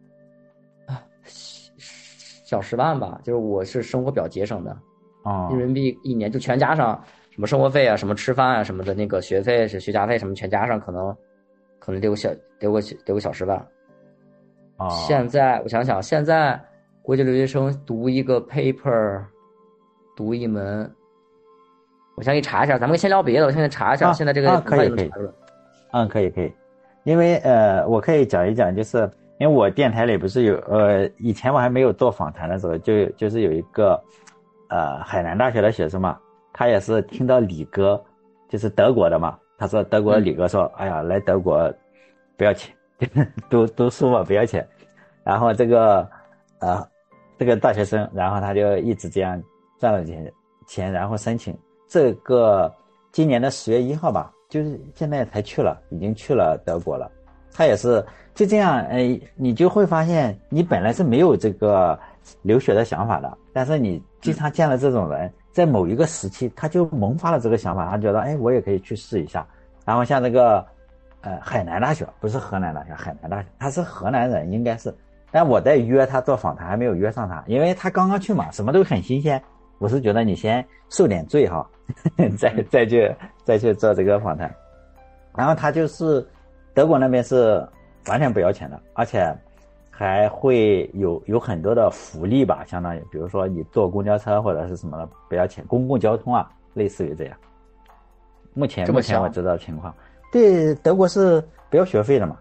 小十万吧，就是我是生活比较节省的， 哦， 人民币一年就全加上什么生活费啊、什么吃饭啊、什么的，那个学费是学杂费什么全加上，可能可能得有小得有个得有个小十万。 哦， 现在我想想，现在国际留学生读一个 paper， 读一门，我先给你查一下，咱们先聊别的，我现在查一下， 啊、 现在这个啊可以可以，嗯可以可以，因为呃我可以讲一讲，就是因为我电台里不是有呃以前我还没有做访谈的时候，就就是有一个呃海南大学的学生嘛，他也是听到李哥就是德国的嘛，他说德国李哥说、嗯、哎呀来德国不要钱，读读书嘛不要钱，然后这个呃这个大学生，然后他就一直这样赚了钱钱，然后申请这个今年的十月一号吧，就是现在才去了，已经去了德国了。他也是就这样，哎，你就会发现你本来是没有这个留学的想法的，但是你经常见了这种人，在某一个时期他就萌发了这个想法，他觉得哎我也可以去试一下。然后像这个呃海南大学，不是河南大学，海南大学，他是河南人应该是，但我在约他做访谈还没有约上他，因为他刚刚去嘛，什么都很新鲜。我是觉得你先受点罪哈，再再去再去做这个访谈。然后他就是德国那边是完全不要钱的，而且还会有有很多的福利吧，相当于比如说你坐公交车或者是什么的不要钱，公共交通啊，类似于这样。目前目前我知道的情况，对，德国是不要学费的嘛？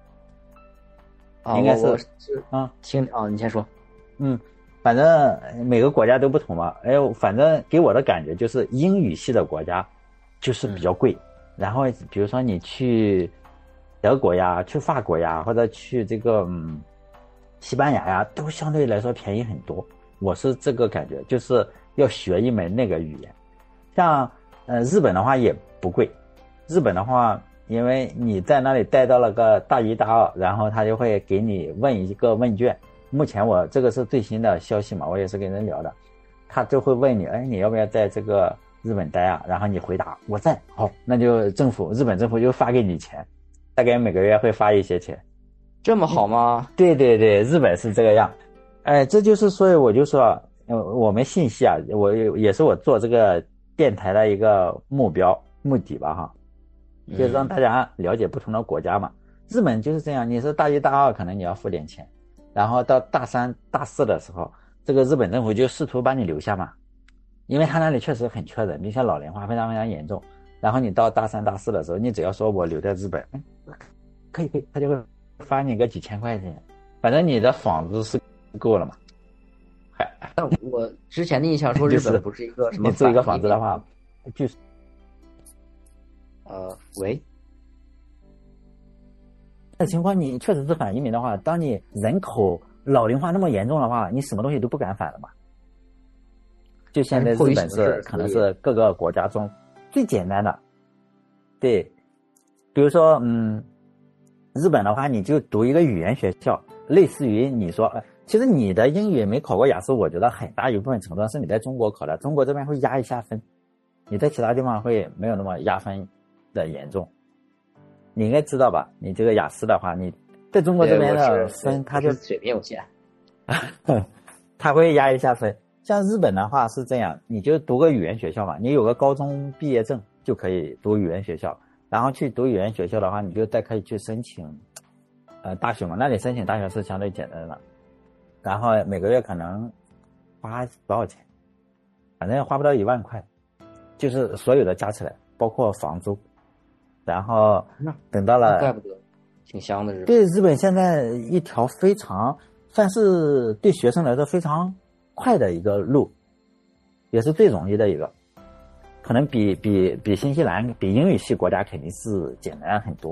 啊， 应该是啊，听啊，你先说。 嗯，反正每个国家都不同嘛。哎，反正给我的感觉就是英语系的国家就是比较贵，嗯、然后比如说你去德国呀、去法国呀，或者去这个嗯西班牙呀，都相对来说便宜很多。我是这个感觉，就是要学一门那个语言。像呃日本的话也不贵，日本的话，因为你在那里待到了个大一大二，然后他就会给你问一个问卷。目前我这个是最新的消息嘛，我也是跟人聊的，他就会问你，哎，你要不要在这个日本待啊？然后你回答我在，好，那就政府日本政府就发给你钱，大概每个月会发一些钱。 这么好吗？ 对对对，日本是这个样。哎，这就是所以我就说，呃，我们信息啊，我也是我做这个电台的一个目标目的吧哈，就是让大家了解不同的国家嘛。日本就是这样，你是大一大二可能你要付点钱，然后到大三大四的时候，这个日本政府就试图把你留下嘛，因为他那里确实很缺人，并且老龄化非常非常严重。然后你到大三大四的时候，你只要说我留在日本，嗯，可以可以，他就会发你个几千块钱，反正你的房子是够了嘛。 但我之前的印象说日本不是一个什么， 你租一个房子的话，就是呃喂。 这情况你确实是反移民的话，当你人口老龄化那么严重的话，你什么东西都不敢反了嘛。就现在日本是可能是各个国家中最简单的，对，比如说嗯，日本的话你就读一个语言学校，类似于你说，其实你的英语没考过雅思，我觉得很大一部分程度上是你在中国考的，中国这边会压一下分，你在其他地方会没有那么压分的严重。你应该知道吧？你这个雅思的话，你在中国这边的分，它就水平有限， 它会压一下分。像日本的话是这样，你就读个语言学校嘛，你有个高中毕业证就可以读语言学校，然后去读语言学校的话，你就再可以去申请呃大学嘛。那你申请大学是相对简单的，然后每个月可能花多少钱？反正花不到一万块，就是所有的加起来，包括房租。然后等到了， 怪不得挺香的日本。 对，日本现在一条非常算是对学生来说非常快的一个路，也是最容易的一个，可能比比比新西兰比英语系国家肯定是简单很多。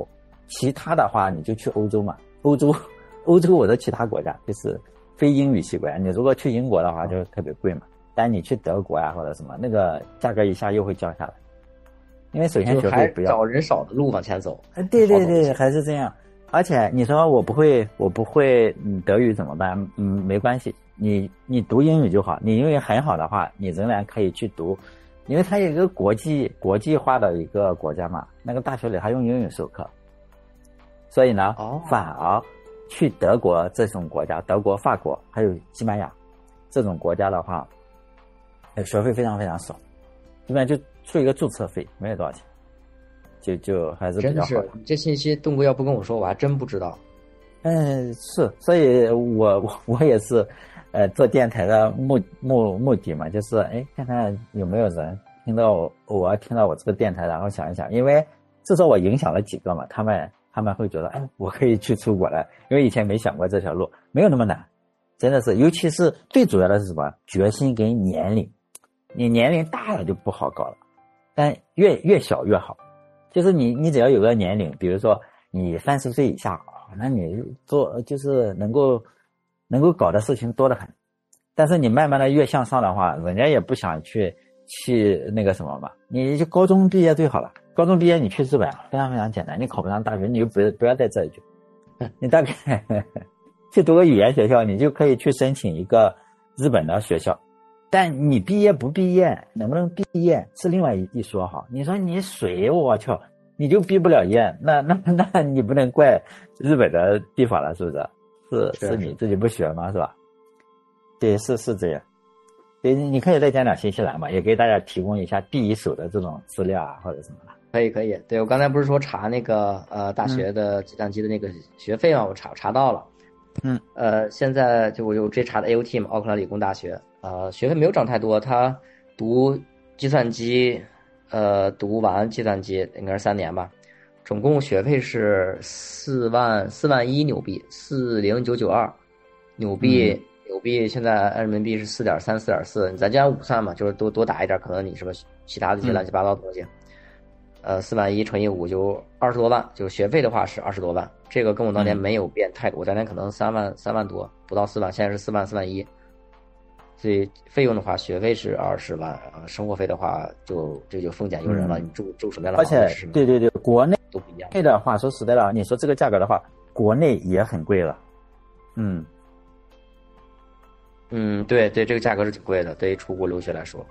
其他的话你就去欧洲嘛，欧洲欧洲我的其他国家就是非英语系国家，你如果去英国的话就特别贵嘛，但你去德国呀、啊、或者什么，那个价格一下又会降下来，因为首先学费不要找人少的路往前走。 对对对，还是这样。而且你说我不会，我不会嗯德语怎么办？嗯，没关系，你你读英语就好。你英语很好的话，你仍然可以去读，因为它有一个国际国际化的一个国家嘛，那个大学里还用英语授课，所以呢， 哦、 反而去德国这种国家，德国、法国还有西班牙这种国家的话，学费非常非常少，一般就出一个注册费，没有多少钱。就就还是比较好的。 真是，这信息东哥要不跟我说，我还真不知道。 嗯，是，所以我我我也是，呃，做电台的目目目的嘛，就是哎，看看有没有人听到我，我听到我这个电台，然后想一想，因为至少我影响了几个嘛，他们他们会觉得，哎，我可以去出国了，因为以前没想过这条路，没有那么难，真的是，尤其是最主要的是什么？决心跟年龄，你年龄大了就不好搞了，但越越小越好。就是你，你只要有个年龄，比如说你三十岁以下，那你做就是能够能够搞的事情多得很。但是你慢慢的越向上的话，人家也不想去去那个什么嘛，你就高中毕业最好了。高中毕业你去日本非常非常简单，你考不上大学，你就不不要在这里去，你大概去读个语言学校，你就可以去申请一个日本的学校。但你毕业不毕业，能不能毕业是另外一说哈。你说你水，我操，你就毕不了业，那那那你不能怪日本的地方了，是不是？是是你自己不学吗？是吧？对，是是这样。对，你可以再讲讲新西兰嘛，也给大家提供一下第一手的这种资料啊，或者什么的。 可以可以，对，我刚才不是说查那个呃大学的计算机的那个学费嘛，我查查到了。 嗯， 呃，现在就我就直接查的 A U T 嘛，奥克兰理工大学，呃，学费没有涨太多，他读计算机，呃，读完计算机应该是三年吧，总共学费是四万四万一纽币，四零九九二纽币，嗯、纽币现在人民币是四点三四点四，咱这样五算嘛，就是多多打一点，可能你什么其他的一些乱七八糟的东西。嗯呃，四万一乘以五就二十多万，就学费的话是二十多万，这个跟我当年没有变太多，我当年可能三万三万多，不到四万，现在是四万四万一，所以费用的话，学费是二十万啊，生活费的话就这就丰俭由人了，嗯、你住住什么样的房子？ 而且对对对，国内都不一样。 内的话，说实在的，你说这个价格的话，国内也很贵了，嗯嗯，对对，这个价格是挺贵的，对于出国留学来说。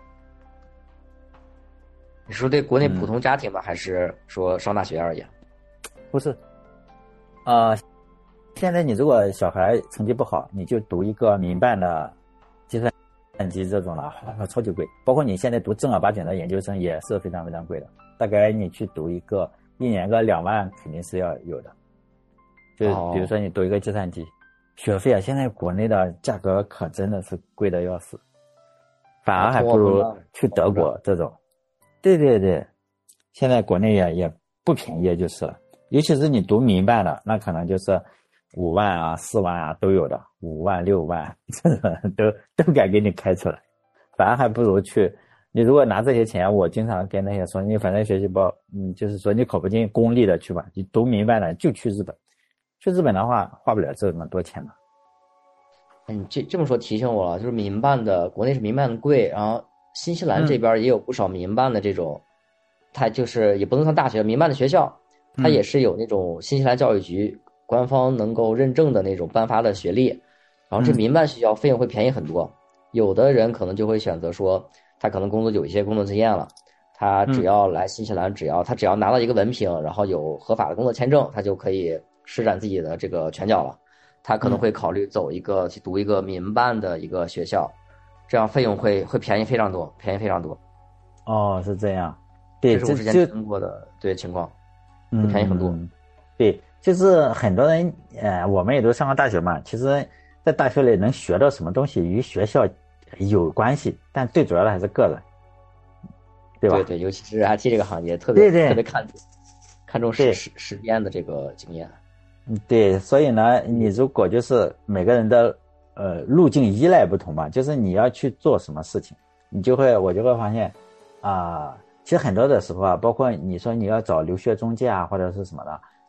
你说对国内普通家庭吧，嗯、还是说上大学而言？ 不是，呃，现在你如果小孩成绩不好，你就读一个民办的计算机这种了，超级贵。包括你现在读正儿八经的研究生也是非常非常贵的，大概你去读一个一年个两万肯定是要有的。就比如说你读一个计算机，哦、学费啊，现在国内的价格可真的是贵的要死，反而还不如去德国这种。对对对，现在国内也也不便宜就是了，尤其是你读民办的，那可能就是五万啊、四万啊都有的，五万、六万，都都敢给你开出来，反而还不如去。你如果拿这些钱，我经常跟那些说，你反正学习不，嗯，就是说你考不进公立的去吧，你读民办的就去日本，去日本的话花不了这么多钱的。 嗯，这这么说提醒我了，就是民办的，国内是民办的贵，然后。新西兰这边也有不少民办的这种，嗯、它就是也不能算大学，民办的学校，它也是有那种新西兰教育局官方能够认证的那种颁发的学历，然后这民办学校费用会便宜很多。嗯、有的人可能就会选择说，他可能工作有一些工作经验了，他只要来新西兰，只要他只要拿到一个文凭，然后有合法的工作签证，他就可以施展自己的这个拳脚了。他可能会考虑走一个去读一个民办的一个学校。这样费用会会便宜非常多，便宜非常多。 哦，是这样，对， 这是我之前听过的对情况，会便宜很多。 嗯、对，就是很多人，呃，我们也都上过大学嘛。其实，在大学里能学到什么东西与学校有关系，但最主要的还是个人，对吧？ 对对，尤其是 I T 这个行业，特别对对特别看重看重实实实践的这个经验。 嗯，对，所以呢，你如果就是每个人的。呃，路径依赖不同嘛，就是你要去做什么事情，你就会我就会发现，啊、呃，其实很多的时候啊，包括你说你要找留学中介啊或者是什么的，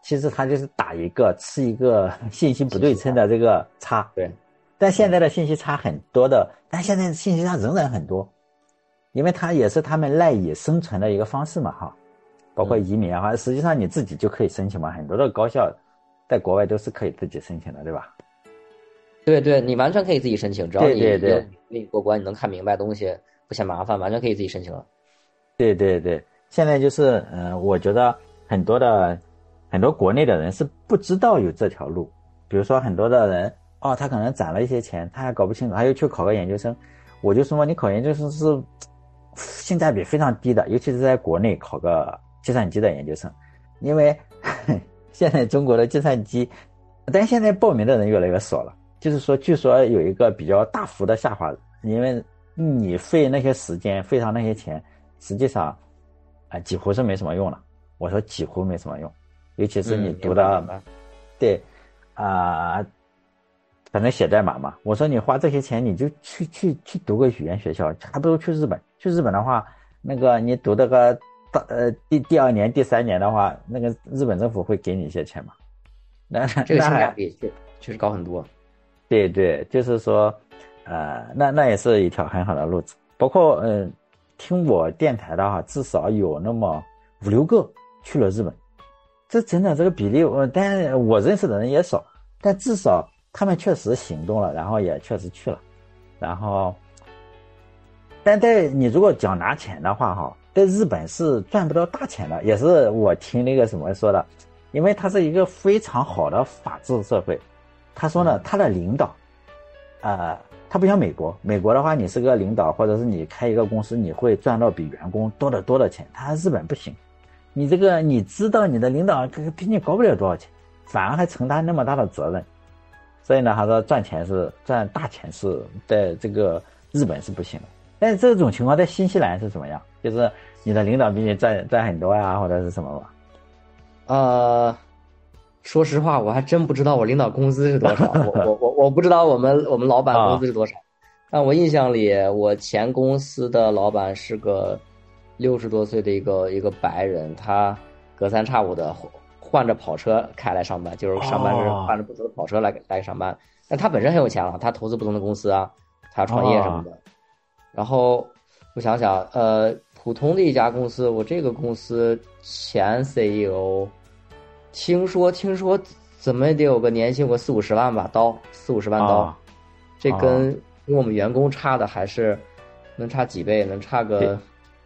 其实它就是打一个吃一个信息不对称的这个差。 对， 但现在的信息差很多的，但现在信息差仍然很多，因为它也是他们赖以生存的一个方式嘛哈，包括移民啊，实际上你自己就可以申请嘛，很多的高校在国外都是可以自己申请的，对吧？ 对对，你完全可以自己申请，只要你对对对你过关，你能看明白东西，不嫌麻烦，完全可以自己申请了。 对对对，现在就是嗯、呃，我觉得很多的很多国内的人是不知道有这条路，比如说很多的人哦，他可能攒了一些钱，他还搞不清楚，他又去考个研究生。我就说你考研究生是性价比非常低的，尤其是在国内考个计算机的研究生，因为现在中国的计算机，但现在报名的人越来越少了。就是说，据说有一个比较大幅的下滑，因为你费那些时间，费上那些钱，实际上啊、呃、几乎是没什么用了。我说几乎没什么用，尤其是你读的， 嗯、 对啊、呃，反正写代码嘛。我说你花这些钱，你就去去去读个语言学校，还不如去日本。去日本的话，那个你读这个大呃第第二年、第三年的话，那个日本政府会给你一些钱嘛。那这个性价比确确实高很多。 对对，就是说，呃，那那也是一条很好的路子。包括嗯、呃，听我电台的话，至少有那么五六个去了日本。这真的这个比例，我但我认识的人也少，但至少他们确实行动了，然后也确实去了。然后，但在你如果讲拿钱的话，哈，在日本是赚不到大钱的。也是我听那个什么说的，因为它是一个非常好的法治社会。他说呢，他的领导，呃，他不像美国，美国的话，你是个领导，或者是你开一个公司，你会赚到比员工多得多的钱。他日本不行，你这个你知道你的领导比你高不了多少钱，反而还承担那么大的责任。所以呢，他说赚钱是赚大钱是在这个日本是不行的。但是这种情况在新西兰是怎么样？就是你的领导比你赚赚很多呀，或者是什么吧？ 呃。说实话，我还真不知道我领导工资是多少，我我我我不知道我们我们老板工资是多少。但我印象里，我前公司的老板是个六十多岁的一个一个白人，他隔三差五的换着跑车开来上班，就是上班日换着不同的跑车来来上班。但他本身很有钱了，他投资不同的公司啊，他创业什么的。然后我想想，呃，普通的一家公司，我这个公司前 C E O。听说听说怎么也得有个年薪个四五十万吧，刀四五十万刀，啊、这跟跟我们员工差的还是能差几倍，能差个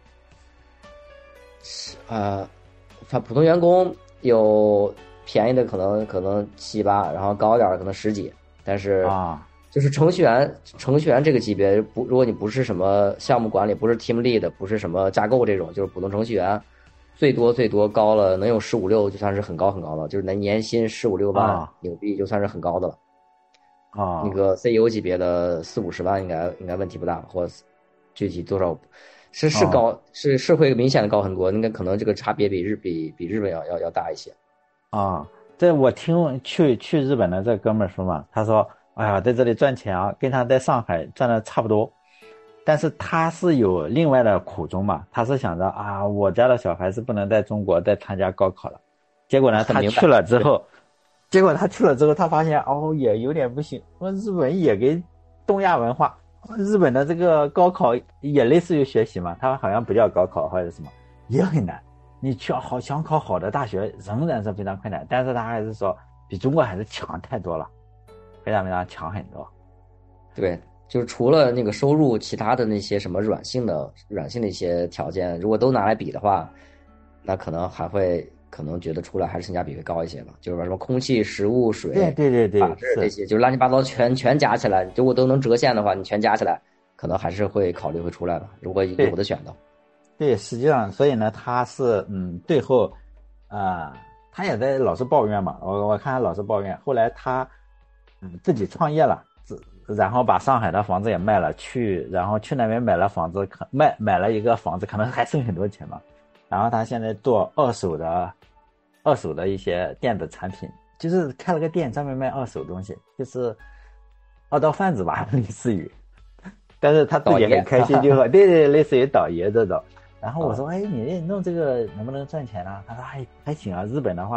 呃，他普通员工有便宜的可能可能七八，然后高一点的可能十几，但是啊， 就是程序员程序员这个级别不，如果你不是什么项目管理，不是 team lead，不是什么架构这种，就是普通程序员。最多最多高了能有十五六，就算是很高很高了，就是能年薪十五六万、啊、纽币，就算是很高的了。 啊， 那个 C E O 级别的四五十万应该应该问题不大，或具体多少是是高、啊、是是会明显的高很多，应该可能这个差别比日比比日本要要要大一些。 啊，这我听去去日本的这哥们儿说嘛，他说，哎呀，在这里赚钱啊，跟他在上海赚的差不多。但是他是有另外的苦衷嘛，他是想着啊，我家的小孩是不能在中国再参加高考了。结果呢，他去了之后，结果他去了之后，他发现哦，也有点不行。说日本也给东亚文化，日本的这个高考也类似于学习嘛，他好像不叫高考或者什么，也很难。你去好想考好的大学仍然是非常困难，但是他还是说比中国还是强太多了，非常非常强很多。 对。就是除了那个收入，其他的那些什么软性的、软性的一些条件，如果都拿来比的话，那可能还会可能觉得出来还是性价比会高一些吧。就是说什么空气、食物、水、 对对对对， 法治这些，就是乱七八糟全全加起来，如果都能折现的话，你全加起来，可能还是会考虑会出来吧。如果有的选的。 对，实际上，所以呢，他是嗯，最后啊、呃，他也在老是抱怨嘛。我我看他老是抱怨，后来他嗯自己创业了。然后把上海的房子也卖了，去然后去那边买了房子，卖买了一个房子，可能还剩很多钱嘛。然后他现在做二手的，二手的一些电子产品，就是开了个店专门卖二手东西，就是二道贩子吧，类似于。但是他自己很开心就好，对对，类似于倒爷这种。然后我说，哎，你弄这个能不能赚钱呢？他说还还行啊，日本的话，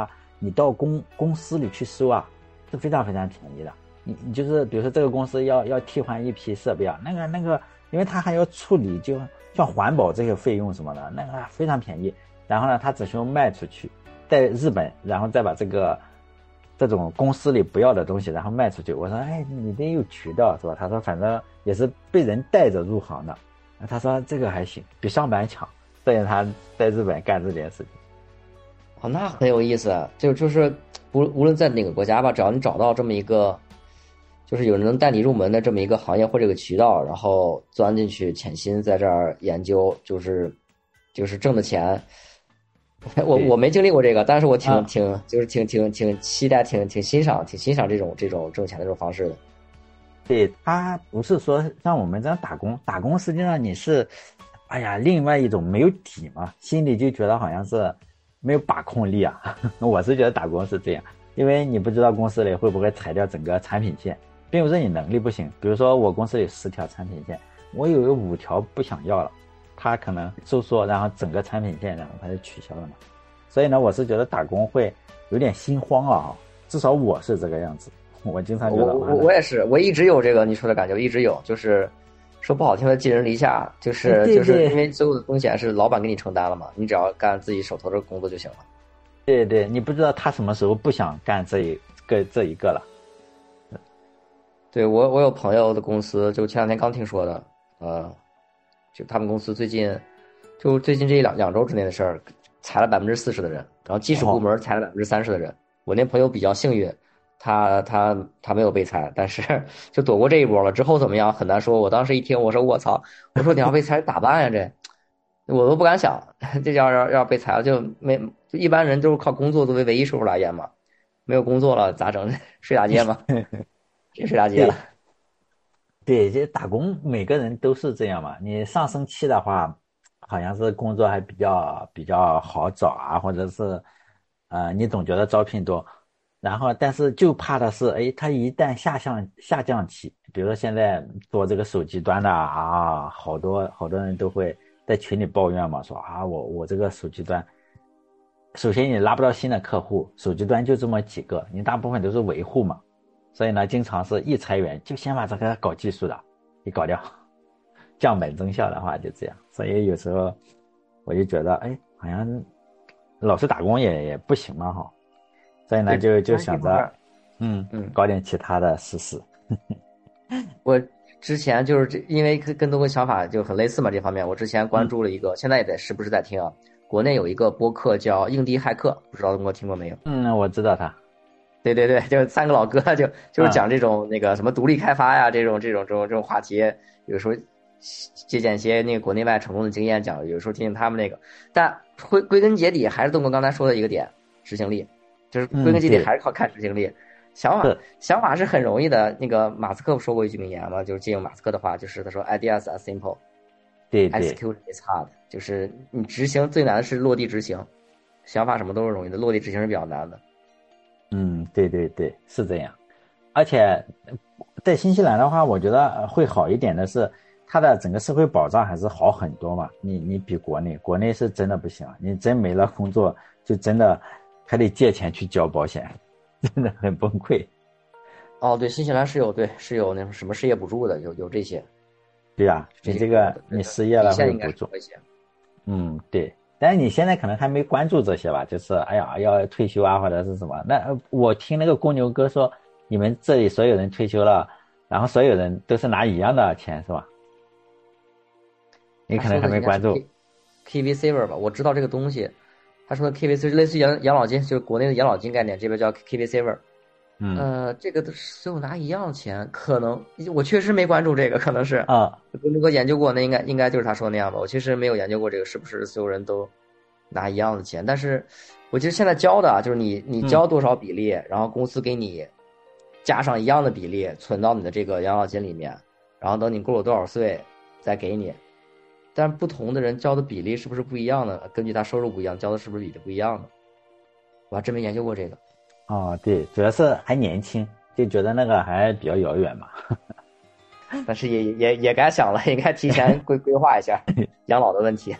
你到公公司里去收啊，是非常非常便宜的。你你就是比如说这个公司要要替换一批设备啊，那个那个，因为它还要处理，就像环保这些费用什么的，那个非常便宜。然后呢，它只需要卖出去，在日本，然后再把这个这种公司里不要的东西，然后卖出去。我说，哎，你得有渠道是吧？他说，反正也是被人带着入行的。他说这个还行，比上班强。所以他在日本干这件事情。 哦，那很有意思。就就是无无论在哪个国家吧，只要你找到这么一个，就是有人能带你入门的这么一个行业或者这个渠道，然后钻进去潜心在这儿研究，就是就是挣的钱。我我没经历过这个，但是我挺、啊、挺就是挺挺挺期待，挺挺欣赏，挺欣赏这种这种挣钱的这种方式的。 对，他不是说像我们这样打工，打工实际上你是，哎呀，另外一种没有底嘛，心里就觉得好像是没有把控力啊。我是觉得打工是这样，因为你不知道公司里会不会裁掉整个产品线，并不是你能力不行。比如说我公司里十条产品线，我有五条不想要了。他可能收缩，然后整个产品线，然后他就取消了嘛。所以呢，我是觉得打工会有点心慌啊，至少我是这个样子。我经常觉得， 我我也是，我一直有这个你说的感觉，一直有，就是说不好听的寄人篱下，就是对对就是因为所有的风险是老板给你承担了嘛，你只要干自己手头的工作就行了。 对对，你不知道他什么时候不想干这一个这一个了。 对，我我有朋友的公司，就前两天刚听说的，呃。就他们公司最近，就最近这一两两周之内的事儿，裁了百分之四十的人，然后技术部门裁了百分之三十的人。哦、我那朋友比较幸运，他他他没有被裁，但是就躲过这一波了。之后怎么样很难说。我当时一听，我说我操，我说你要被裁咋办呀？这我都不敢想，这要要要被裁了就没就一般人都是靠工作作为唯一收入来源嘛，没有工作了咋整？睡大街吗？真睡大街了。 对，这打工每个人都是这样嘛。你上升期的话，好像是工作还比较比较好找啊，或者是，呃，你总觉得招聘多。然后，但是就怕的是，哎，它一旦下降下降期，比如说现在做这个手机端的啊，好多好多人都会在群里抱怨嘛，说啊，我我这个手机端，首先你拉不到新的客户，手机端就这么几个，你大部分都是维护嘛。所以呢，经常是一裁员就先把这个搞技术的给搞掉，降本增效的话就这样。所以有时候我就觉得，哎，好像老是打工也也不行嘛哈。所以呢，就就想着，嗯嗯，搞点其他的试试。 我之前就是这，因为跟东哥想法就很类似嘛，这方面我之前关注了一个，嗯、现在也在时不时在听啊。国内有一个播客叫硬地骇客，不知道东哥听过没有？ 嗯，我知道他。 对对对，就是三个老哥，就就是讲这种那个什么独立开发呀，这种这种这种这种话题，有时候借鉴一些那个国内外成功的经验讲，有时候听听他们那个，但归归根结底还是东哥刚才说的一个点，执行力，就是归根结底还是靠看执行力。嗯、想法想法是很容易的，那个马斯克说过一句名言嘛，就是借用马斯克的话，就是他说 ideas are simple， 对对 ，execute is hard， 就是你执行最难的是落地执行，想法什么都是容易的，落地执行是比较难的。 嗯，对对对，是这样。而且在新西兰的话，我觉得会好一点的是，它的整个社会保障还是好很多嘛。你你比国内，国内是真的不行，你真没了工作，就真的还得借钱去交保险，真的很崩溃。 哦，对，新西兰是有对是有那种什么失业补助的，有有这些。 对啊，你这个你失业了会补助。嗯，对。但是你现在可能还没关注这些吧，就是哎呀要退休啊或者是什么。那我听那个公牛哥说，你们这里所有人退休了，然后所有人都是拿一样的钱是吧？你可能还没关注。 K V Saver 吧，我知道这个东西。他说的 K V Saver 类似于养养老金，就是国内的养老金概念，这边叫 K V Saver。 嗯， 呃，这个都所有拿一样的钱，可能我确实没关注这个，可能是啊， 公牛哥研究过，那应该应该就是他说的那样吧。我其实没有研究过这个是不是所有人都拿一样的钱，但是我觉得现在交的就是你你交多少比例，嗯、然后公司给你加上一样的比例存到你的这个养老金里面，然后等你过了多少岁再给你。但不同的人交的比例是不是不一样的？根据他收入不一样，交的是不是比例不一样的？我还真没研究过这个。 哦，对，主要是还年轻，就觉得那个还比较遥远嘛。 但是也也也该想了，也该提前规规划一下养老的问题。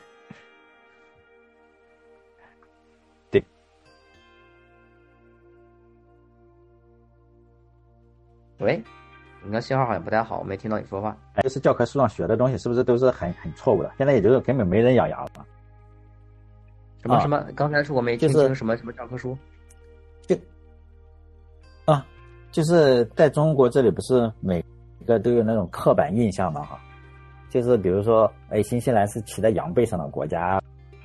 喂，你的信号好像不太好，我没听到你说话。 就是教科书上学的东西，是不是都是很很错误的？现在也就是根本没人养羊了。 什么什么？啊、刚才是我没听清、就是、什么什么教科书？ 就啊，就是在中国这里不是每个都有那种刻板印象嘛哈，就是比如说，哎，新西兰是骑在羊背上的国家，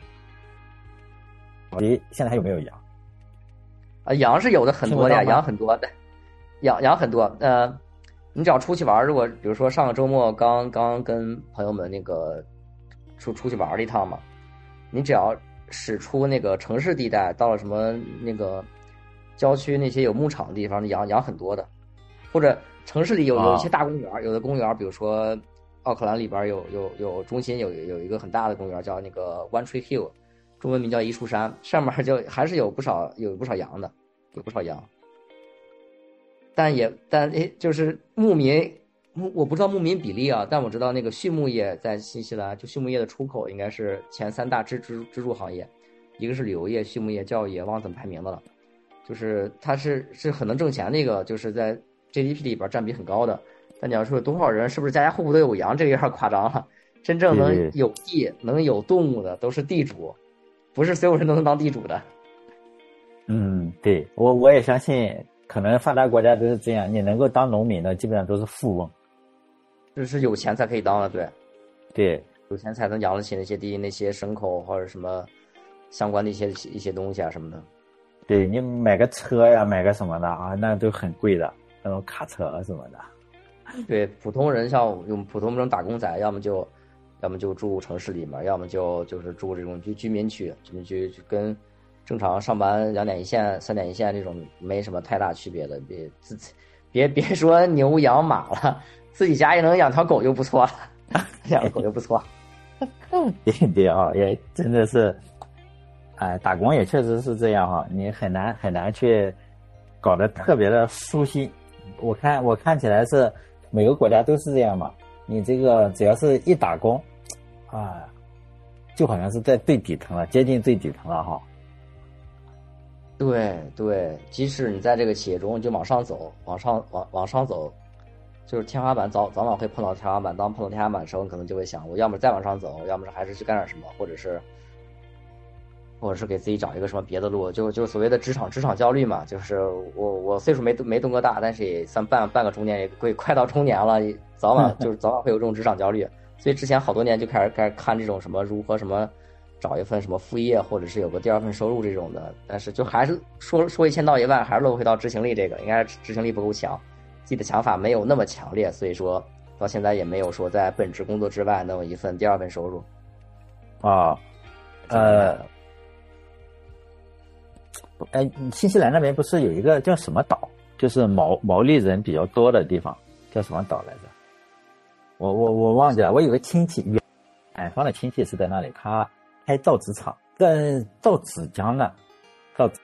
你现在还有没有羊？ 啊，羊是有的，很多的呀，羊很多的，羊羊很多。呃，你只要出去玩，如果比如说上个周末刚刚跟朋友们那个出出去玩了一趟嘛，你只要驶出那个城市地带，到了什么那个郊区那些有牧场的地方，羊羊很多的，或者城市里有有一些大公园，有的公园，比如说奥克兰里边有有有中心有有一个很大的公园叫那个 One Tree Hill， 中文名叫一树山，上面就还是有不少有不少羊的，有不少羊，但也但诶就是牧民。我不知道牧民比例啊，但我知道那个畜牧业在新西兰，就畜牧业的出口应该是前三大支支支柱行业，一个是旅游业、畜牧业、教育业，忘怎么排名的了。就是它是是很能挣钱的一个，就是在 G D P 里边占比很高的。但你要说有多少人，是不是家家户户都有羊，这个有点夸张了。真正能有地、能有动物的都是地主，不是所有人都能当地主的。 嗯，对，我我也相信，可能发达国家都是这样，你能够当农民的，基本上都是富翁。 就是有钱才可以当的，对， 对， 有钱才能养得起那些地、那些牲口或者什么相关的一些一些东西啊什么的。 对，你买个车呀，买个什么的啊，那都很贵的，那种卡车什么的。 对，普通人像用普通这种打工仔，要么就要么就住城市里面，要么就就是住这种居居民区，居民区就跟正常上班两点一线、三点一线这种没什么太大区别的。别自己别别说牛羊马了。自己家也能养条狗就不错了，养个狗就不错。 对对啊，也真的是，哎，打工也确实是这样哈，你很难很难去搞得特别的舒心。我看我看起来是每个国家都是这样嘛，你这个只要是一打工，啊，就好像是在最底层了，接近最底层了哈。 对对，即使你在这个企业中，你就往上走，往上往往上走。就是天花板早早晚会碰到天花板，当碰到天花板的时候，你可能就会想，我要么再往上走，要么是还是去干点什么，或者是，或者是给自己找一个什么别的路，就就所谓的职场职场焦虑嘛。就是我我岁数没没东哥大，但是也算半半个中年，也快快到中年了，早晚就是早晚会有这种职场焦虑。所以之前好多年就开始开始看这种什么如何什么找一份什么副业，或者是有个第二份收入这种的，但是就还是说说一千道一万，还是落回到执行力这个，应该是执行力不够强。自己的想法没有那么强烈，所以说到现在也没有说在本职工作之外能有一份第二份收入。 啊，呃，哎，新西兰那边不是有一个叫什么岛，就是毛毛利人比较多的地方，叫什么岛来着？我我我忘记了。我有个亲戚，远方的亲戚是在那里，他开造纸厂，在造纸浆的，造纸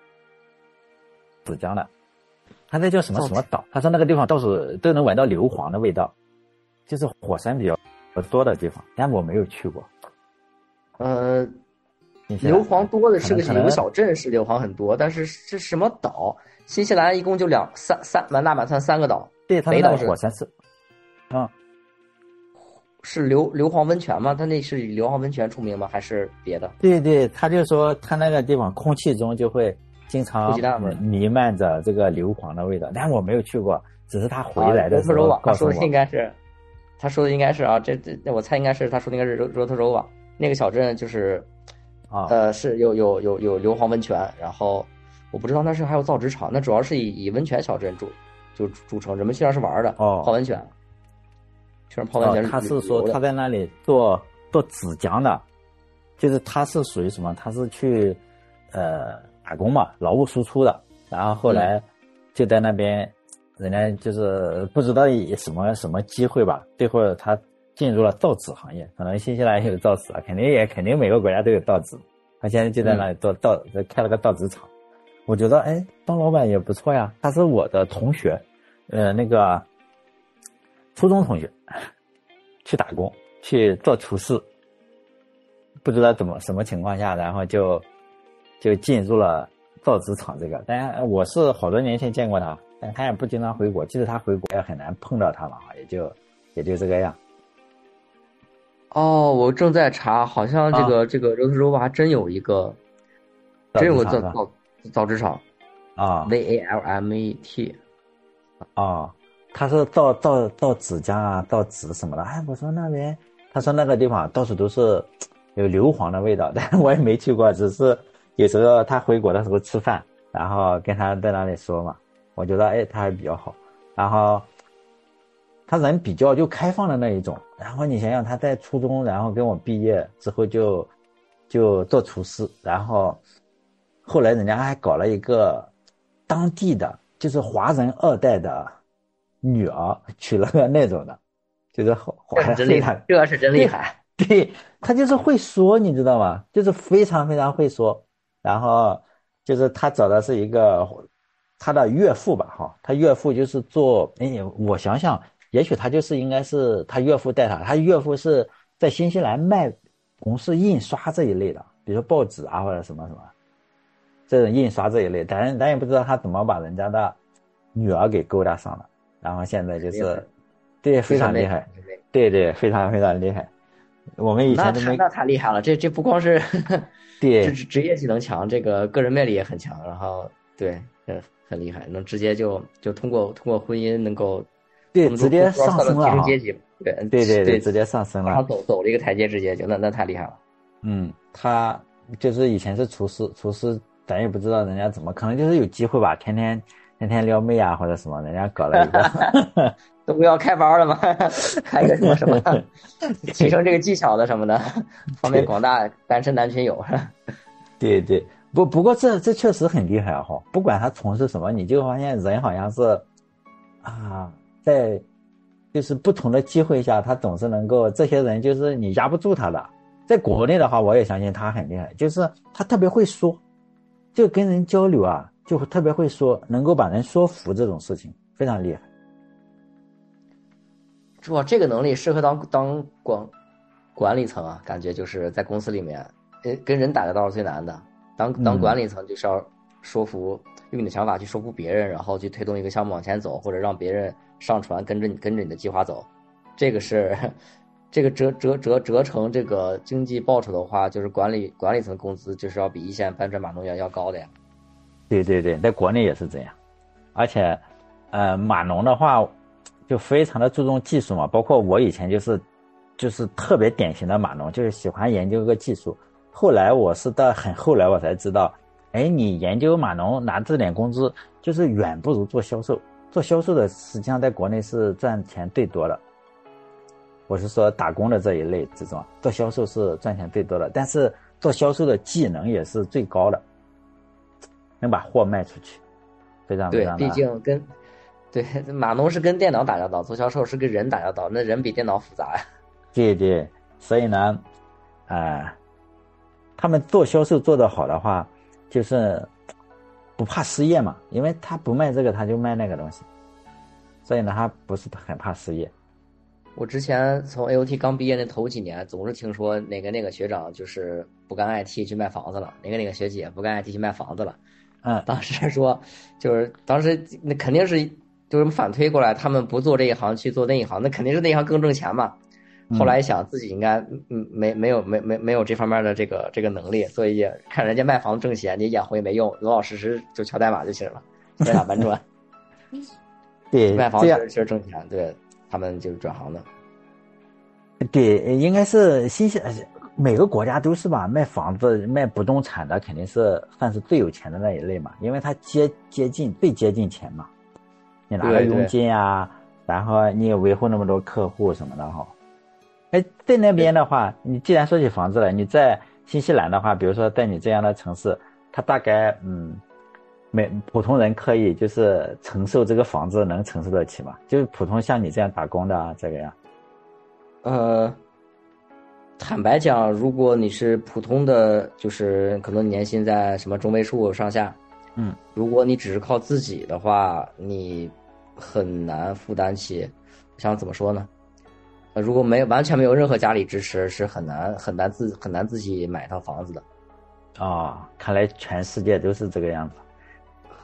浆的。他那叫什么什么岛？他说那个地方到处都能闻到硫磺的味道，就是火山比较多的地方，但我没有去过。 呃，硫磺多的是个有个小镇，是硫磺很多，但是是什么岛？新西兰一共就两三三满大满算三个岛。 对，它那个火山是，嗯， 是硫硫磺温泉吗？它那是以硫磺温泉出名吗？还是别的？ 对对，他就说他那个地方空气中就会经常弥漫着这个硫磺的味道，但我没有去过，只是他回来的时候告诉我， 他说的应该是，他说的应该是啊，这这我猜应该是他说的应该是罗特州吧，那个小镇就是啊，呃是有有有有硫磺温泉，然后我不知道那是还有造纸厂，那主要是以以温泉小镇主就组成，人们去那是玩的，哦，泡温泉，去那泡温泉、 哦。他是说他在那里做做纸浆的，就是他是属于什么？他是去呃。打工嘛，劳务输出的，然后后来就在那边，嗯、人家就是不知道以什么什么机会吧，最后他进入了造纸行业。可能新西兰也有造纸啊，肯定也肯定每个国家都有造纸。他现在就在那里做造，嗯、开了个造纸厂。我觉得哎，当老板也不错呀。他是我的同学，呃，那个初中同学，去打工去做厨师，不知道怎么什么情况下，然后就。就进入了造纸厂这个，当然我是好多年前见过他， 但他也不经常回国，即使他回国也很难碰到他嘛，也就也就这个样。 哦，我正在查，好像这个、啊、这个 Rotorova 还真有一个，真有个造造造纸厂啊 ，V A L M E T 啊，他是造造造纸浆啊，造纸什么的。哎，我说那边，他说那个地方到处都是有硫磺的味道，但我也没去过，只是有时候他回国的时候吃饭，然后跟他在那里说嘛，我觉得哎他还比较好，然后。他人比较就开放的那一种，然后你想想他在初中，然后跟我毕业之后就就做厨师，然后后来人家还搞了一个当地的就是华人二代的女儿，娶了个那种的，就是华人真厉害，这是真厉害。 对，对他就是会说，你知道吗？就是非常非常会说，然后就是他找的是一个他的岳父吧，哈，他岳父就是做，哎，我想想。也许他就是应该是他岳父带他，他岳父是在新西兰卖从事印刷这一类的，比如说报纸啊或者什么什么，这种印刷这一类，咱咱也不知道他怎么把人家的女儿给勾搭上了，然后现在就是，对，非常厉害，对对，非常非常厉害。我们以前都没那太厉害了，这这不光是对职职业技能强，这个个人魅力也很强，然后对，很很厉害，能直接就就通过通过婚姻能够。 对，直接上升了啊！ 阶级，对对对对， 直接上升了， 他走走了一个台阶，直接就那那太厉害了。 嗯，他就是以前是厨师，厨师咱也不知道人家怎么，可能就是有机会吧，天天天天撩妹啊或者什么，人家搞了一个， 都不要开班了吗？开个什么什么，提升这个技巧的什么的，方便广大单身男群友。 对对，不不过这这确实很厉害哈，不管他从事什么，你就发现人好像是啊。在就是不同的机会下，他总是能够，这些人就是你压不住他的。在国内的话，我也相信他很厉害，就是他特别会说，就跟人交流啊，就特别会说，能够把人说服这种事情非常厉害。 哇，这个能力适合当当管管理层啊，感觉就是在公司里面，呃，跟人打交道是最难的。当当管理层就是要说服，用你的想法去说服别人，然后去推动一个项目往前走，或者让别人上船跟着你跟着你的计划走，这个是这个折折折折成这个经济报酬的话，就是管理管理层工资就是要比一线搬砖码农员要高的呀。 对对对，在国内也是这样，而且呃码农的话就非常的注重技术嘛，包括我以前就是就是特别典型的码农，就是喜欢研究个技术。后来我是到很后来我才知道，哎，你研究码农拿这点工资，就是远不如做销售。做销售的实际上在国内是赚钱最多的，我是说打工的这一类之中，做销售是赚钱最多的，但是做销售的技能也是最高的，能把货卖出去，非常非常对，毕竟跟对码农是跟电脑打交道，做销售是跟人打交道，那人比电脑复杂呀。 对对，所以呢，啊、呃，他们做销售做得好的话，就是不怕失业嘛，因为他不卖这个他就卖那个东西，所以呢他不是很怕失业。 我之前从 A O T 刚毕业那头几年，总是听说哪个那个学长就是不干 I T 去卖房子了，哪个哪个学姐不干 I T 去卖房子了。 嗯， 当时说就是当时那肯定是就是反推过来，他们不做这一行去做那一行，那肯定是那一行更挣钱嘛。后来想自己应该嗯没没有没没没有这方面的这个这个能力，所以看人家卖房子挣钱，你眼红也没用，老老实实就敲代码就行了，敲打搬砖。 对， 卖房确实确实挣钱，对他们就是转行的。 对，应该是新西兰每个国家都是吧，卖房子卖不动产的肯定是算是最有钱的那一类嘛，因为它接接近最接近钱嘛，你拿个佣金啊，然后你也维护那么多客户什么的哈。哎，在那边的话，你既然说起房子了，你在新西兰的话，比如说在你这样的城市，它大概嗯，每普通人可以就是承受这个房子能承受得起吗？就是普通像你这样打工的啊，这个样。 呃，坦白讲，如果你是普通的，就是可能年薪在什么中位数上下， 嗯， 如果你只是靠自己的话，你很难负担起。想怎么说呢？呃，如果没有完全没有任何家里支持，是很难很难自很难自己买套房子的。 哦，看来全世界都是这个样子。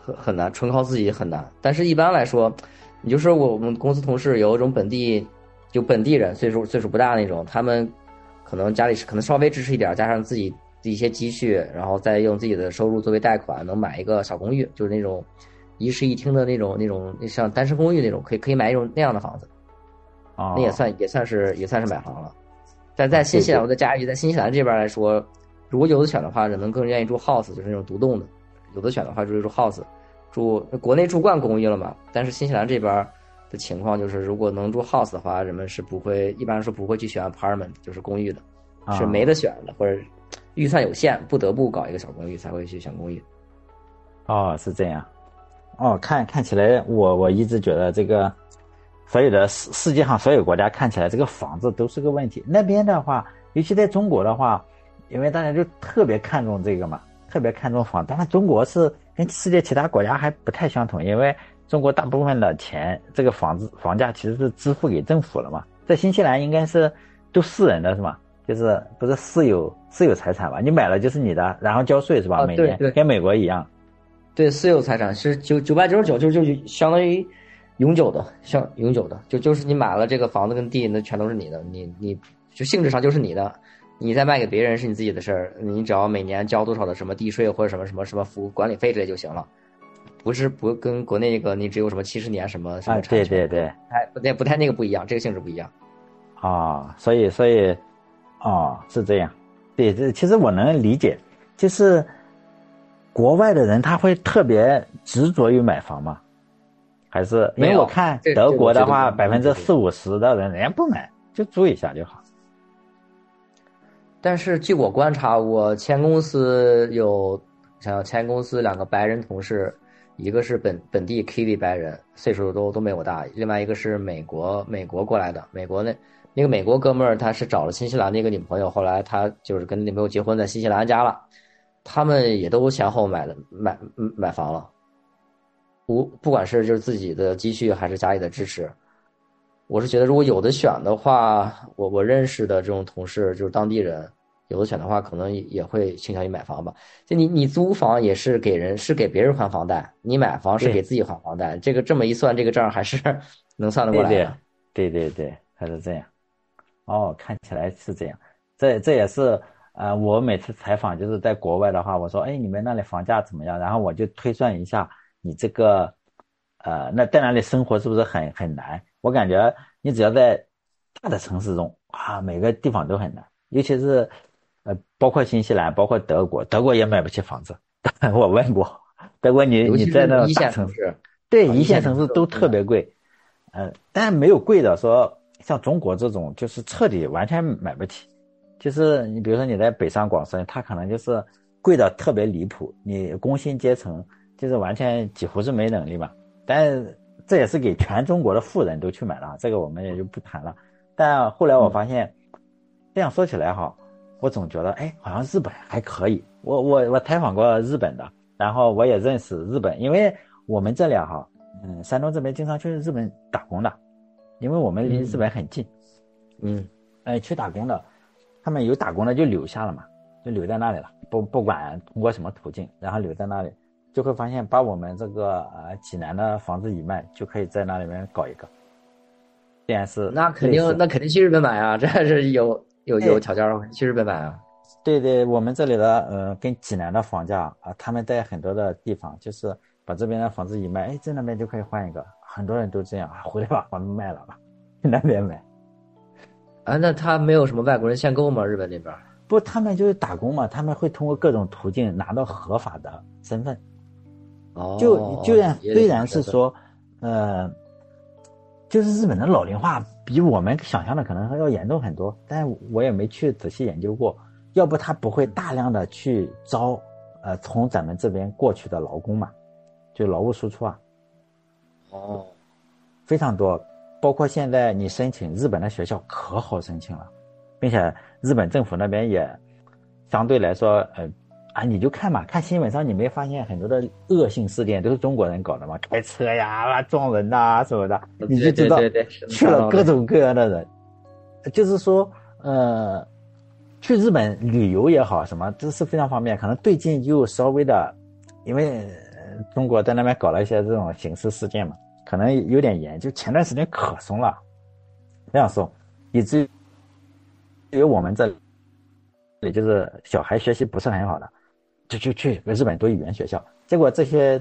很很难，纯靠自己很难。但是一般来说，你就是我们公司同事有一种本地，就本地人，岁数岁数不大那种，他们可能家里是可能稍微支持一点，加上自己的一些积蓄，然后再用自己的收入作为贷款，能买一个小公寓，就是那种一室一厅的那种那种像单身公寓那种，可以可以买一种那样的房子。 哦， 那也算也算是也算是买房了。但在新西兰，我再加一句，在新西兰这边来说，如果有的选的话，可能更愿意住 house， 就是那种独栋的；有的选的话就是住 house， 住国内住惯公寓了嘛。但是新西兰这边的情况就是，如果能住 house 的话，人们是不会，一般来说不会去选 apartment， 就是公寓的，是没得选的，或者预算有限，不得不搞一个小公寓才会去选公寓。 哦，是这样。哦，看看起来我我一直觉得这个。所有的世世界上所有国家看起来这个房子都是个问题。那边的话，尤其在中国的话，因为大家就特别看重这个嘛，特别看重房。当然，中国是跟世界其他国家还不太相同，因为中国大部分的钱，这个房子房价其实是支付给政府了嘛。在新西兰应该是都私人的是吗？就是不是私有私有财产吧？你买了就是你的，然后交税是吧？ 啊、 每年跟美国一样。 对，私有财产是九九百九十九，就就相当于。永久的，像永久的，就就是你买了这个房子跟地，那全都是你的，你你就性质上就是你的，你再卖给别人是你自己的事儿，你只要每年交多少的什么地税或者什么什么什么服务管理费之类就行了，不是不跟国内那个你只有什么七十年什么什么产权， 啊、对对对， 哎不太不太那个不一样，这个性质不一样。 啊、哦，所以所以，哦是这样，对，这其实我能理解，就是国外的人他会特别执着于买房吗？还是因为我看德国的话，百分之四五十的人人家不买，就租一下就好。 但是据我观察，我前公司有想要前公司两个白人同事，一个是本本地 Kiwi 白人，岁数都都没我大，另外一个是美国美国过来的，美国那那个美国哥们儿他是找了新西兰的一个女朋友，后来他就是跟女朋友结婚在新西兰家了，他们也都先后买了买买房了。不，不管是就是自己的积蓄还是家里的支持，我是觉得如果有的选的话，我我认识的这种同事就是当地人，有的选的话可能也会倾向于买房吧。就你你租房也是给人是给别人还房贷，你买房是给自己还房贷，这个这么一算，这个账还是能算得过来的。 对对对对，还是这样。哦，看起来是这样。这这也是呃，我每次采访就是在国外的话，我说哎，你们那里房价怎么样？然后我就推算一下。你这个，呃，那在那里生活是不是很很难？我感觉你只要在大的城市中啊，每个地方都很难，尤其是，呃，包括新西兰，包括德国，德国也买不起房子。我问过，德国你你在那一线城市， 对，一线城市都特别贵，呃，但没有贵的说像中国这种就是彻底完全买不起。就是你比如说你在北上广深，它可能就是贵的特别离谱，你工薪阶层。就是完全几乎是没能力嘛，但这也是给全中国的富人都去买了，这个我们也就不谈了。但后来我发现，嗯、这样说起来哈，我总觉得哎，好像日本还可以。我我我采访过日本的，然后我也认识日本，因为我们这里哈，嗯，山东这边经常去日本打工的，因为我们离日本很近， 嗯， 哎，去打工的，他们有打工的就留下了嘛，就留在那里了，不不管通过什么途径，然后留在那里。就会发现把我们这个呃济南的房子一卖，就可以在那里面搞一个。这样是那肯定那肯定去日本买啊，这是有有有条件的，去日本买啊。 对对，我们这里的呃跟济南的房价啊、呃，他们在很多的地方就是把这边的房子一卖，哎，在那边就可以换一个，很多人都这样啊，回来把房子卖了吧，去那边买。 啊，那他没有什么外国人限购吗？日本那边？ 不，他们就是打工嘛，他们会通过各种途径拿到合法的身份。 哦， 就就然虽然是说，呃，就是日本的老龄化比我们想象的可能要严重很多，但我也没去仔细研究过。要不他不会大量的去招，呃，从咱们这边过去的劳工嘛，就劳务输出啊。 哦， 非常多，包括现在你申请日本的学校可好申请了，并且日本政府那边也相对来说，呃。啊，你就看嘛，看新闻上你没发现很多的恶性事件都是中国人搞的吗？开车呀、撞人呐、啊、什么的，你就知道去了各种各样的人。就是说，呃，去日本旅游也好，什么这是非常方便。可能最近又稍微的，因为中国在那边搞了一些这种刑事事件嘛，可能有点严，就前段时间可松了，这样松，以至于我们这里就是小孩学习不是很好的，就就去日本读语言学校，结果这些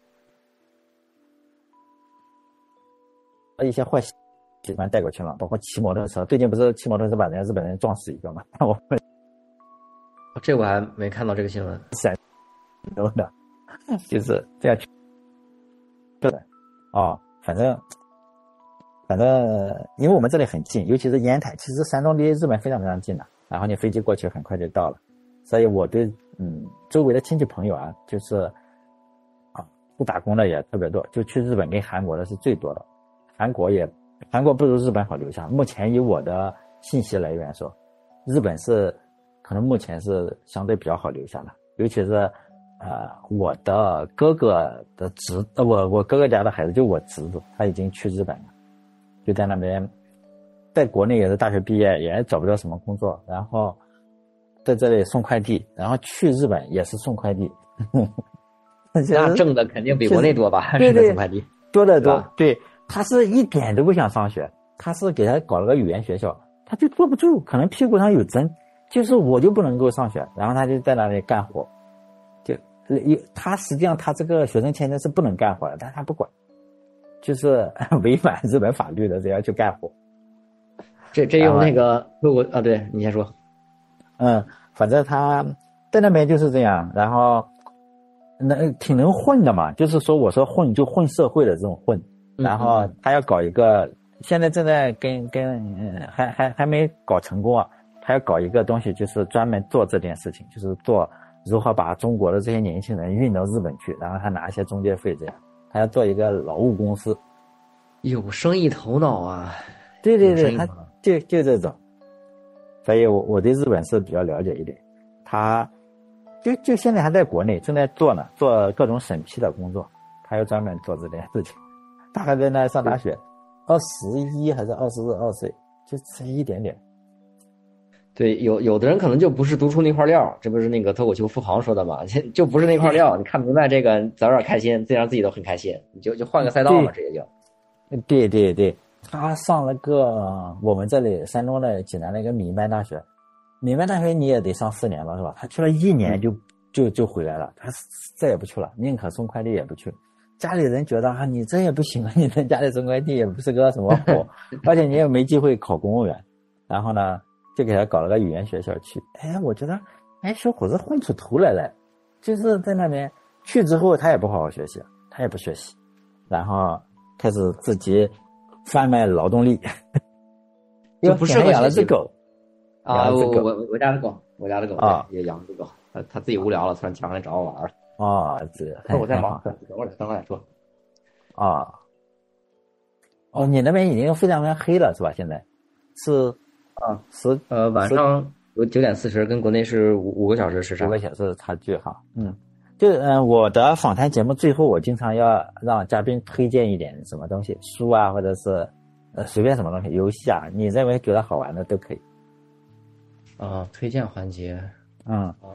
一些坏习惯带过去了，包括骑摩托车，最近不是骑摩托车把人家日本人撞死一个吗？我们这我还没看到这个新闻。 闪都的，就是这样去。对，哦，反正反正，因为我们这里很近，尤其是烟台，其实山东离日本非常非常近的，然后你飞机过去很快就到了。所以我对嗯周围的亲戚朋友啊，就是啊不打工的也特别多，就去日本跟韩国的是最多的。韩国也韩国不如日本好留下。目前以我的信息来源说，日本是可能目前是相对比较好留下的，尤其是呃我的哥哥的侄呃我我哥哥家的孩子，就我侄子，他已经去日本了，就在那边，在国内也是大学毕业，也找不到什么工作，然后在这里送快递，然后去日本也是送快递。 那挣的肯定比国内多吧？ 对对， 送快递多得多。对，他是一点都不想上学，他是给他搞了个语言学校，他就坐不住，可能屁股上有针，就是我就不能够上学，然后他就在那里干活。就他实际上他这个学生签证是不能干活的，但他不管，就是违反日本法律的，这样去干活。 这这用那个如果啊，对你先说。 嗯，反正他在那边就是这样，然后那挺能混的嘛，就是说我说混就混社会的这种混，然后他要搞一个，现在正在跟跟、嗯、还还还没搞成功啊，他要搞一个东西，就是专门做这件事情，就是做如何把中国的这些年轻人运到日本去，然后他拿一些中介费，这样他要做一个劳务公司。 有生意头脑啊！ 对对对，他就就这种，所以我我对日本是比较了解一点。他就就现在还在国内正在做呢，做各种审批的工作，他又专门做这件事情。他还在那上大学，二十一还是二十二岁，就差一点点。 对，有有的人可能就不是读出那块料，这不是那个脱口秀富豪说的嘛？就不是那块料，你看明白这个，早点开心，自己让自己都很开心，你就就换个赛道嘛，这也就。 对对对，他上了个我们这里山东的济南的一个民办大学，民办大学你也得上四年了是吧？他去了一年就、嗯、就就回来了，他再也不去了，宁可送快递也不去。家里人觉得啊，你这也不行啊，你在家里送快递也不是个什么活，而且你也没机会考公务员。然后呢，就给他搞了个语言学校去。哎，我觉得，哎，小伙子混出头来了，就是在那边去之后，他也不好好学习，他也不学习，然后开始自己贩卖劳动力， 就不适合养了只狗啊！我我我家的狗，我家的狗啊也养了只狗，他他自己无聊了，突然抢来找我玩了。 啊，这那我在忙，等会儿等会儿再说。 啊，哦，你那边已经非常非常黑了是吧？现在是啊，十呃晚上有九点四十，跟国内是五五个小时时差， 五个小时的差距哈。嗯，就嗯、呃，我的访谈节目最后我经常要让嘉宾推荐一点什么东西，书啊，或者是呃随便什么东西，游戏啊，你认为觉得好玩的都可以。 啊，推荐环节， 嗯啊。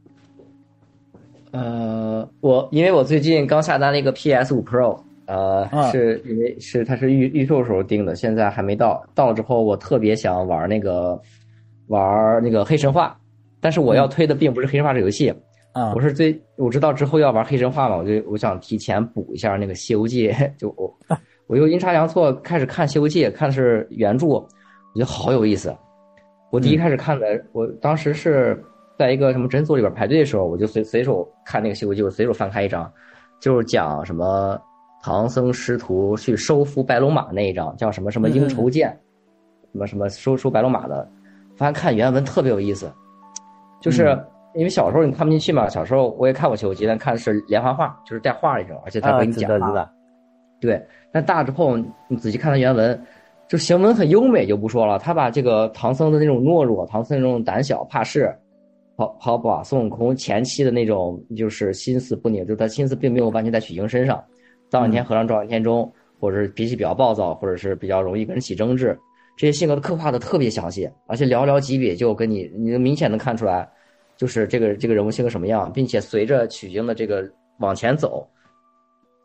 呃，我因为我最近刚下单了一个 P S 五 Pro， 呃，嗯、是因为是它是预预售时候定的，现在还没到。到了之后，我特别想玩那个玩那个黑神话，但是我要推的并不是黑神话这游戏， 嗯， 我是最我知道之后要玩黑神话嘛，我就我想提前补一下那个西游记，就我我又阴差阳错开始看西游记，看的是原著，我觉得好有意思。我第一开始看的，嗯、我当时是。在一个什么诊所里边排队的时候，我就随随手看那个西游记，我随手翻开一张，就是讲什么唐僧师徒去收服白龙马那一章，叫什么什么应酬剑，嗯、什么什么收收白龙马的。发现看原文特别有意思，就是因为小时候你看不进去嘛，小时候我也看过西游记，但看的是连环画，就是带画那种，而且他给你讲啊，的。 对，但大之后你仔细看他原文，就行文很优美就不说了，他把这个唐僧的那种懦弱，唐僧那种胆小怕事。跑跑把孙悟空前期的那种就是心思不宁，就是他心思并没有完全在取经身上，早晚天和尚早晚天中，或者是脾气比较暴躁，或者是比较容易跟人起争执，这些性格的刻画的特别详细，而且寥寥几笔就跟你你明显能看出来，就是这个这个人物性格什么样，并且随着取经的这个往前走，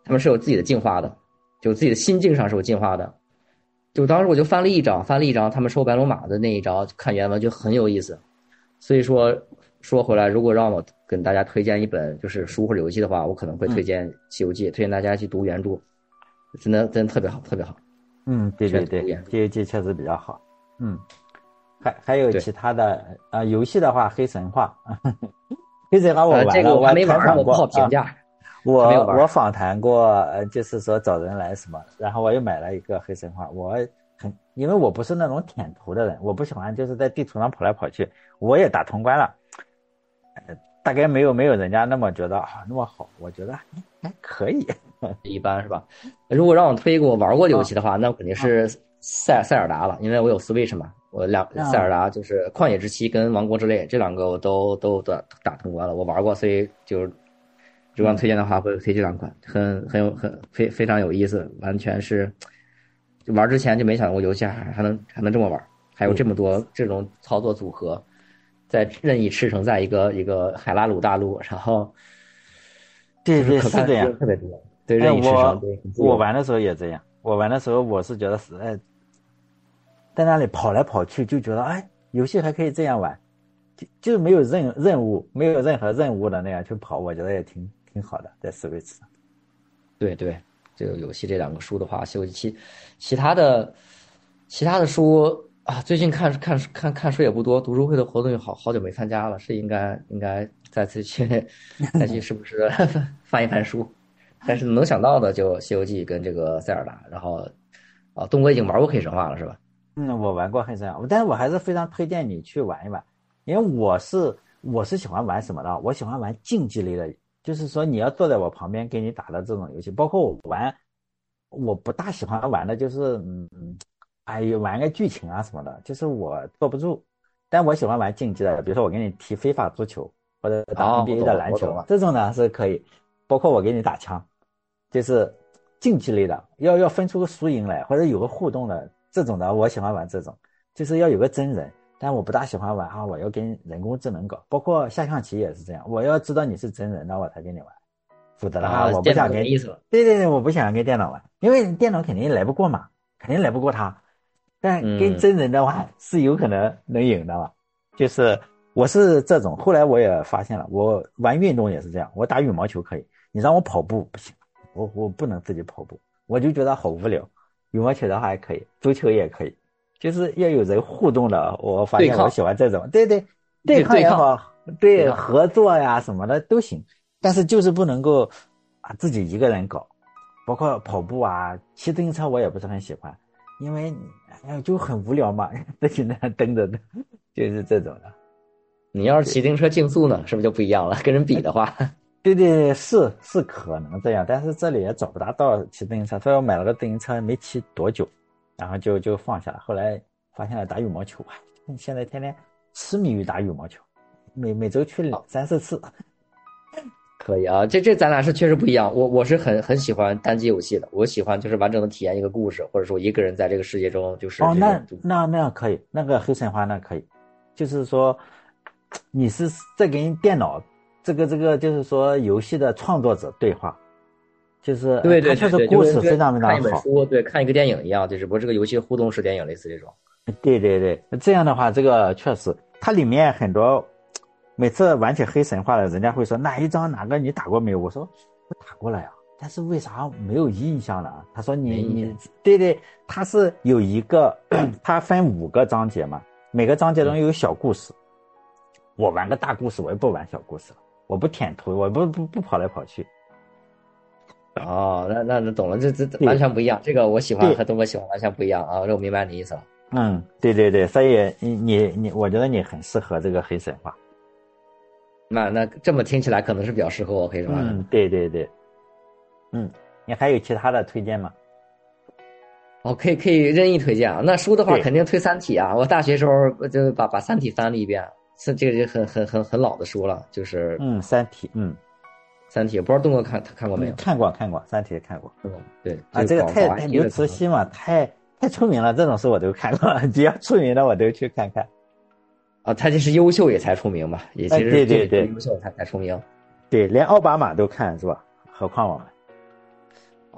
他们是有自己的进化的，就自己的心境上是有进化的。就当时我就翻了一章，翻了一章他们收白龙马的那一章，看原文就很有意思。所以说说回来，如果让我跟大家推荐一本就是书或者游戏的话，我可能会推荐《西游记》，嗯，推荐大家去读原著，真的真的特别好，特别好。 嗯，对对对，《西游记》确实比较好。嗯，还还有其他的啊、呃，游戏的话，《黑神话》黑神话我玩了，呃、 这个我还没玩， 我不好评价。啊我我访谈过，呃，就是说找人来什么，然后我又买了一个黑神话，我很因为我不是那种舔图的人，我不喜欢就是在地图上跑来跑去，我也打通关了，呃，大概没有没有人家那么觉得啊那么好，我觉得还可以， 一般是吧？如果让我推一个我玩过的游戏的话，啊、那肯定是塞塞尔达了，因为我有 Switch 嘛，我两塞尔达就是旷野之息跟王国之泪这两个我都都打打通关了，我玩过，所以就。如果推荐的话，会推这两款，很很有很非非常有意思，完全是就玩之前就没想过游戏还还能还能这么玩，还有这么多这种操作组合，在任意驰骋在一个一个海拉鲁大陆，然后对对是这样， 特别多，对任意驰骋。 我我玩的时候也这样，我玩的时候我是觉得是哎，在那里跑来跑去，就觉得哎，游戏还可以这样玩，就就是没有任任务，没有任何任务的那样去跑，我觉得也挺。挺好的，在 Switch 上。 对对，这个游戏这两个书的话，西游记其其他的其他的书啊，最近看看看看书也不多，读书会的活动好好久没参加了，是应该应该再次去再去是不是翻一翻书？但是能想到的就西游记跟这个塞尔达，然后啊，东哥已经玩过黑神话了是吧？ 嗯，我玩过黑神话，但是我还是非常推荐你去玩一玩，因为我是我是喜欢玩什么的？我喜欢玩竞技类的。就是说你要坐在我旁边给你打的这种游戏，包括我玩，我不大喜欢玩的就是嗯，哎呀玩个剧情啊什么的，就是我坐不住。但我喜欢玩竞技的，比如说我给你踢非法足球或者打 N B A 的篮球， 哦、 这种呢是可以。包括我给你打枪，就是竞技类的，要要分出个输赢来，或者有个互动的这种的，我喜欢玩这种，就是要有个真人。但我不大喜欢玩啊，我要跟人工智能搞，包括下象棋也是这样，我要知道你是真人，那我才跟你玩，否则的话我不想跟， 意思了。 对对对，我不想跟电脑玩，因为电脑肯定来不过嘛，肯定来不过他，但跟真人的话、嗯、是有可能能赢的嘛。就是我是这种，后来我也发现了，我玩运动也是这样，我打羽毛球可以，你让我跑步不行，我我不能自己跑步，我就觉得好无聊。羽毛球的话还可以，足球也可以。就是要有人互动的，我发现我喜欢这种，对对，对抗也好，对合作呀什么的都行，但是就是不能够啊自己一个人搞，包括跑步啊、骑自行车我也不是很喜欢，因为哎呀就很无聊嘛，自己那样蹬着的，就是这种的。 你要是骑自行车竞速呢，是不是就不一样了？跟人比的话， 对对是是可能这样，但是这里也找不大到骑自行车，所以我买了个自行车没骑多久。然后就就放下了，后来发现了打羽毛球啊，现在天天痴迷于打羽毛球，每每周去两三四次。 可以啊，这这咱俩是确实不一样。我我是很很喜欢单机游戏的，我喜欢就是完整的体验一个故事，或者说一个人在这个世界中就是哦，那那那样可以，那个黑神话那可以，就是说你是在跟电脑这个这个就是说游戏的创作者对话。就是对对对， 它确实故事非常非常好， 看一本书，对，看一个电影一样，就只不过这个游戏互动式电影类似这种。 对对对，这样的话，这个确实，它里面很多，每次玩起黑神话了，人家会说哪一章哪个你打过没有？我说我打过了呀，但是为啥没有印象了？他说你你对对，它是有一个，它分五个章节嘛，每个章节中有小故事。嗯、我玩个大故事，我也不玩小故事了，我不舔图，我不不不跑来跑去。 哦，那那那懂了，这这完全不一样。这个我喜欢和东哥喜欢完全不一样啊！这我明白你意思了。 嗯，对对对，所以你你你，我觉得你很适合这个黑神话。 那那这么听起来可能是比较适合我黑神话。 嗯，对对对。嗯，你还有其他的推荐吗？ 哦，可以可以任意推荐啊。那书的话肯定推《三体》啊，我大学时候就把把《三体》翻了一遍，是这个就很很很很老的书了，就是嗯，《三体》嗯。 三体，不知道东哥看他看过没有？ 看过看过，三体也看过。 嗯，对啊，这个太刘慈欣嘛，太太出名了，这种书我都看过，只要出名的我都去看看。 啊，他就是优秀也才出名嘛，也其实对对对， 优秀才才出名。 对，连奥巴马都看是吧？何况我们。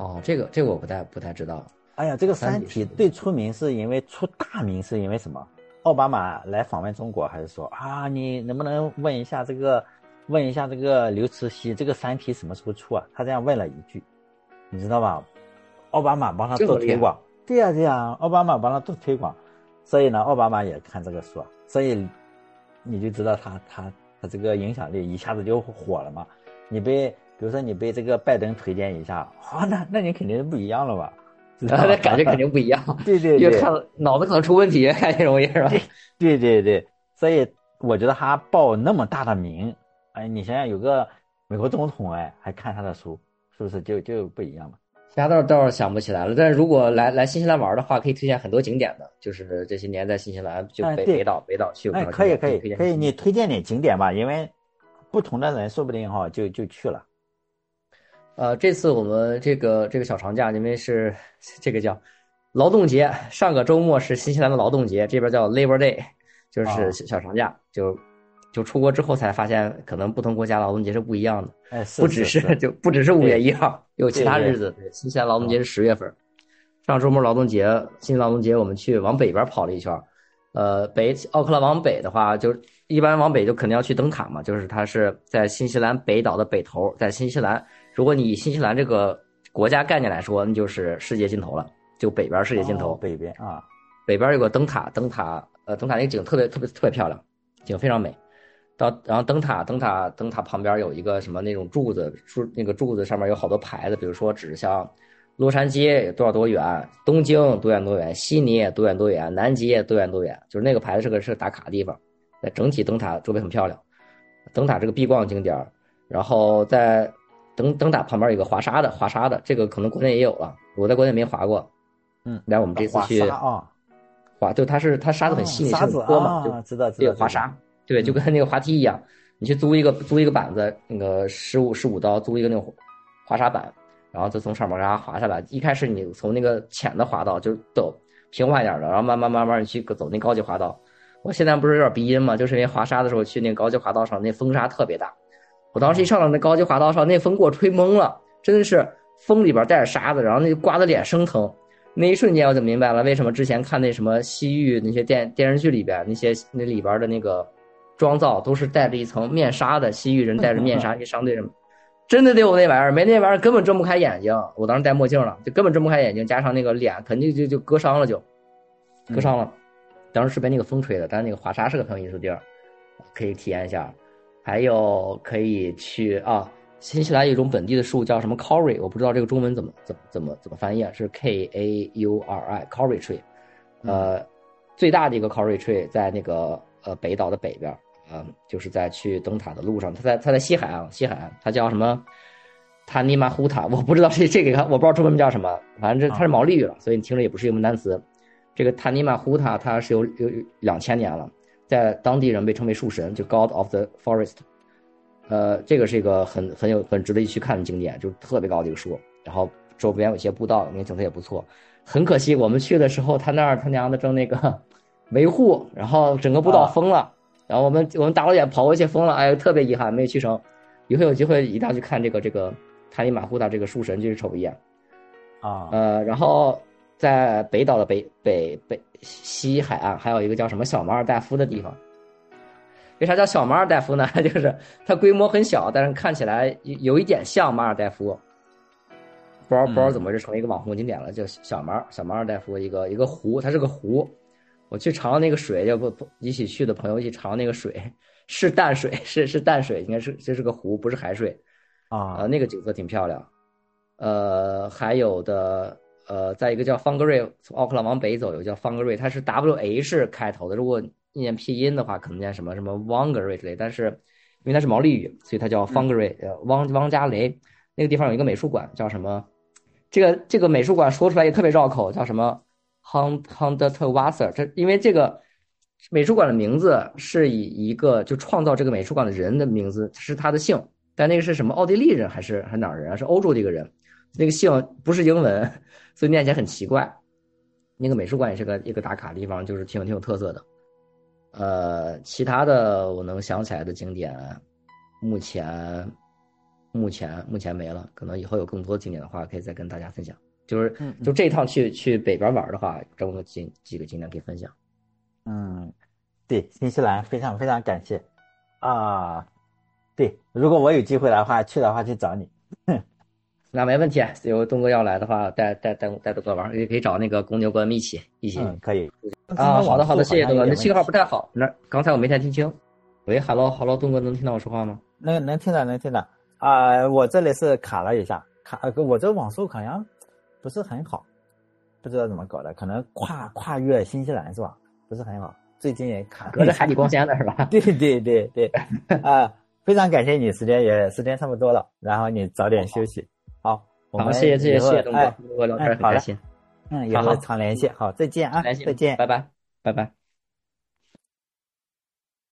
哦，这个这个我不太不太知道。 哎呀，这个三体最出名是因为出大名是因为什么？奥巴马来访问中国，还是说啊，你能不能问一下这个，问一下这个刘慈欣，这个三体什么时候出啊？他这样问了一句，你知道吧？奥巴马帮他做推广，对呀、啊、对呀、啊，奥巴马帮他做推广，所以呢，奥巴马也看这个书，所以你就知道他他他这个影响力一下子就火了嘛。你被比如说你被这个拜登推荐一下，啊，那那你肯定是不一样了吧？ 那感觉肯定不一样。 对对对， 越看脑子可能出问题，看这容易是吧？ 对对对，所以我觉得他报那么大的名，哎，你想想有个美国总统哎，还看他的书，是不是就就不一样了？ 其他倒是倒是想不起来了，但是如果来来新西兰玩的话，可以推荐很多景点的，就是这些年在新西兰就北、哎、北岛北岛去过。 哎，可以可以可以，你推荐点景点吧，因为不同的人说不定哈就就去了。 呃，这次我们这个这个小长假，因为是这个叫劳动节，上个周末是新西兰的劳动节，这边叫 Labor Day， 就是小长假，哦、就就出国之后才发现，可能不同国家劳动节是不一样的。 哎，是不只是是就不只是五月一号，有其他日子。新西兰劳动节是十月份。哦、上周末劳动节，新劳动节我们去往北边跑了一圈。呃，北奥克兰往北的话，就一般往北就肯定要去灯塔嘛，就是它是在新西兰北岛的北头，在新西兰。如果你以新西兰这个国家概念来说，那就是世界尽头了，就北边世界尽头。 哦、北边啊， 北边有个灯塔，灯塔呃灯塔那个景特别特别特别漂亮，景非常美。到然后灯塔灯塔灯塔旁边有一个什么那种柱子，柱那个柱子上面有好多牌子，比如说指向洛杉矶多少多远，东京多远多远，悉尼多远多远，南极多远多远，就是那个牌子是个是个打卡的地方。在整体灯塔周围很漂亮，灯塔这个必逛景点，然后在灯灯塔旁边有一个滑沙的滑沙的，这个可能国内也有了，我在国内没滑过。 嗯， 来我们这次去滑沙啊， 滑就它是它沙子很细腻， 沙子坡嘛， 啊， 就知道知道， 滑沙。对，就跟那个滑梯一样，你去租一个租一个板子，那个十五十五刀租一个那种滑沙板，然后就从上面嘎滑下来。一开始你从那个浅的滑道就走平滑一点的，然后慢慢慢慢你去走那高级滑道。我现在不是有点鼻音嘛，就是因为滑沙的时候去那个高级滑道上，那风沙特别大。我当时一上到那高级滑道上，那风给我吹懵了，真的是风里边带着沙子，然后那刮得脸生疼。那一瞬间我就明白了，为什么之前看那什么西域那些电电视剧里边那些那里边的那个妆造都是带着一层面纱的，西域人带着面纱去商队什么，真的得有那玩意儿，没那玩意儿根本睁不开眼睛。我当时戴墨镜了，就根本睁不开眼睛，加上那个脸肯定就就割伤了，就割伤了。当时是被那个风吹的，但是那个滑沙是个很有意思的地儿，可以体验一下。还有可以去啊，新西兰有一种本地的树叫什么 Kauri， 我不知道这个中文怎么怎么怎么怎么翻译啊，是 K A U R I Kauri tree， 呃，嗯、最大的一个 Kauri tree 在那个呃北岛的北边，呃，就是在去灯塔的路上，它在它在西海岸，西海岸它叫什么塔尼马胡塔，我不知道这这个我不知道中文叫什么，反正这它是毛利语了，所以你听着也不是英文单词。这个塔尼马胡塔它是有有两千年了，在当地人被称为树神，就 God of the Forest。呃，这个是一个很很有很值得一去看的景点，就是特别高的一个树，然后周边有些步道，那景色也不错。很可惜我们去的时候，他那儿他娘的正那个维护，然后整个步道封了，啊、然后我们我们大老远跑过去封了，哎，特别遗憾没有去成。以后有机会一定要去看这个这个塔尼马胡塔这个树神，去瞅一眼。 啊， 呃，然后在北岛的北北北西海岸还有一个叫什么小马尔代夫的地方。为啥叫小马尔代夫呢？就是它规模很小，但是看起来有一点像马尔代夫。不知道不知道怎么就成为一个网红景点了，叫小马小马尔代夫一个一个湖，它是个湖。我去尝那个水，要不一起去的朋友一起尝那个水，是淡水，是是淡水，应该是这是个湖，不是海水啊。 呃，那个景色挺漂亮。呃，还有的呃，在一个叫方格瑞，从奥克兰往北走有个叫方格瑞，它是 W H 开头的，如果念拼音的话可能念什么什么汪格瑞之类，但是因为它是毛利语，所以它叫方格瑞。呃，汪汪加雷那个地方有一个美术馆，叫什么？这个这个美术馆说出来也特别绕口，叫什么 Hunt Hundertwasser。这因为这个美术馆的名字是以一个就创造这个美术馆的人的名字是他的姓，但那个是什么奥地利人还是还哪儿人啊？是欧洲的一个人，那个姓不是英文，所以念起来很奇怪。那个美术馆也是个一个打卡地方，就是挺有挺有特色的。呃，其他的我能想起来的景点，目前目前目前没了，可能以后有更多景点的话，可以再跟大家分享。就是嗯嗯就这一趟去去北边玩的话，这么几几个景点可以分享。 嗯，对，新西兰非常非常感谢啊。对，如果我有机会的话，去的话去找你。 那没问题，有东哥要来的话，带带带带东哥玩，也可以找那个公牛跟我们一起一起。 嗯，可以。 啊，好的好的，谢谢东哥。那信号不太太好，那刚才我没太听清。喂，hello hello，东哥能听到我说话吗？ 能能听到能听到啊、呃，我这里是卡了一下，卡呃我这网速好像不是很好，不知道怎么搞的，可能跨跨越新西兰是吧？不是很好，最近也卡， 隔着海底光纤的是吧？ 对对对对，啊、呃，非常感谢你，时间也时间差不多了，然后你早点休息。好，我们好，谢谢谢谢谢谢东哥， 哎东哥聊天很开心。 嗯，以后常联系，好，再见啊，再见， 拜拜拜拜。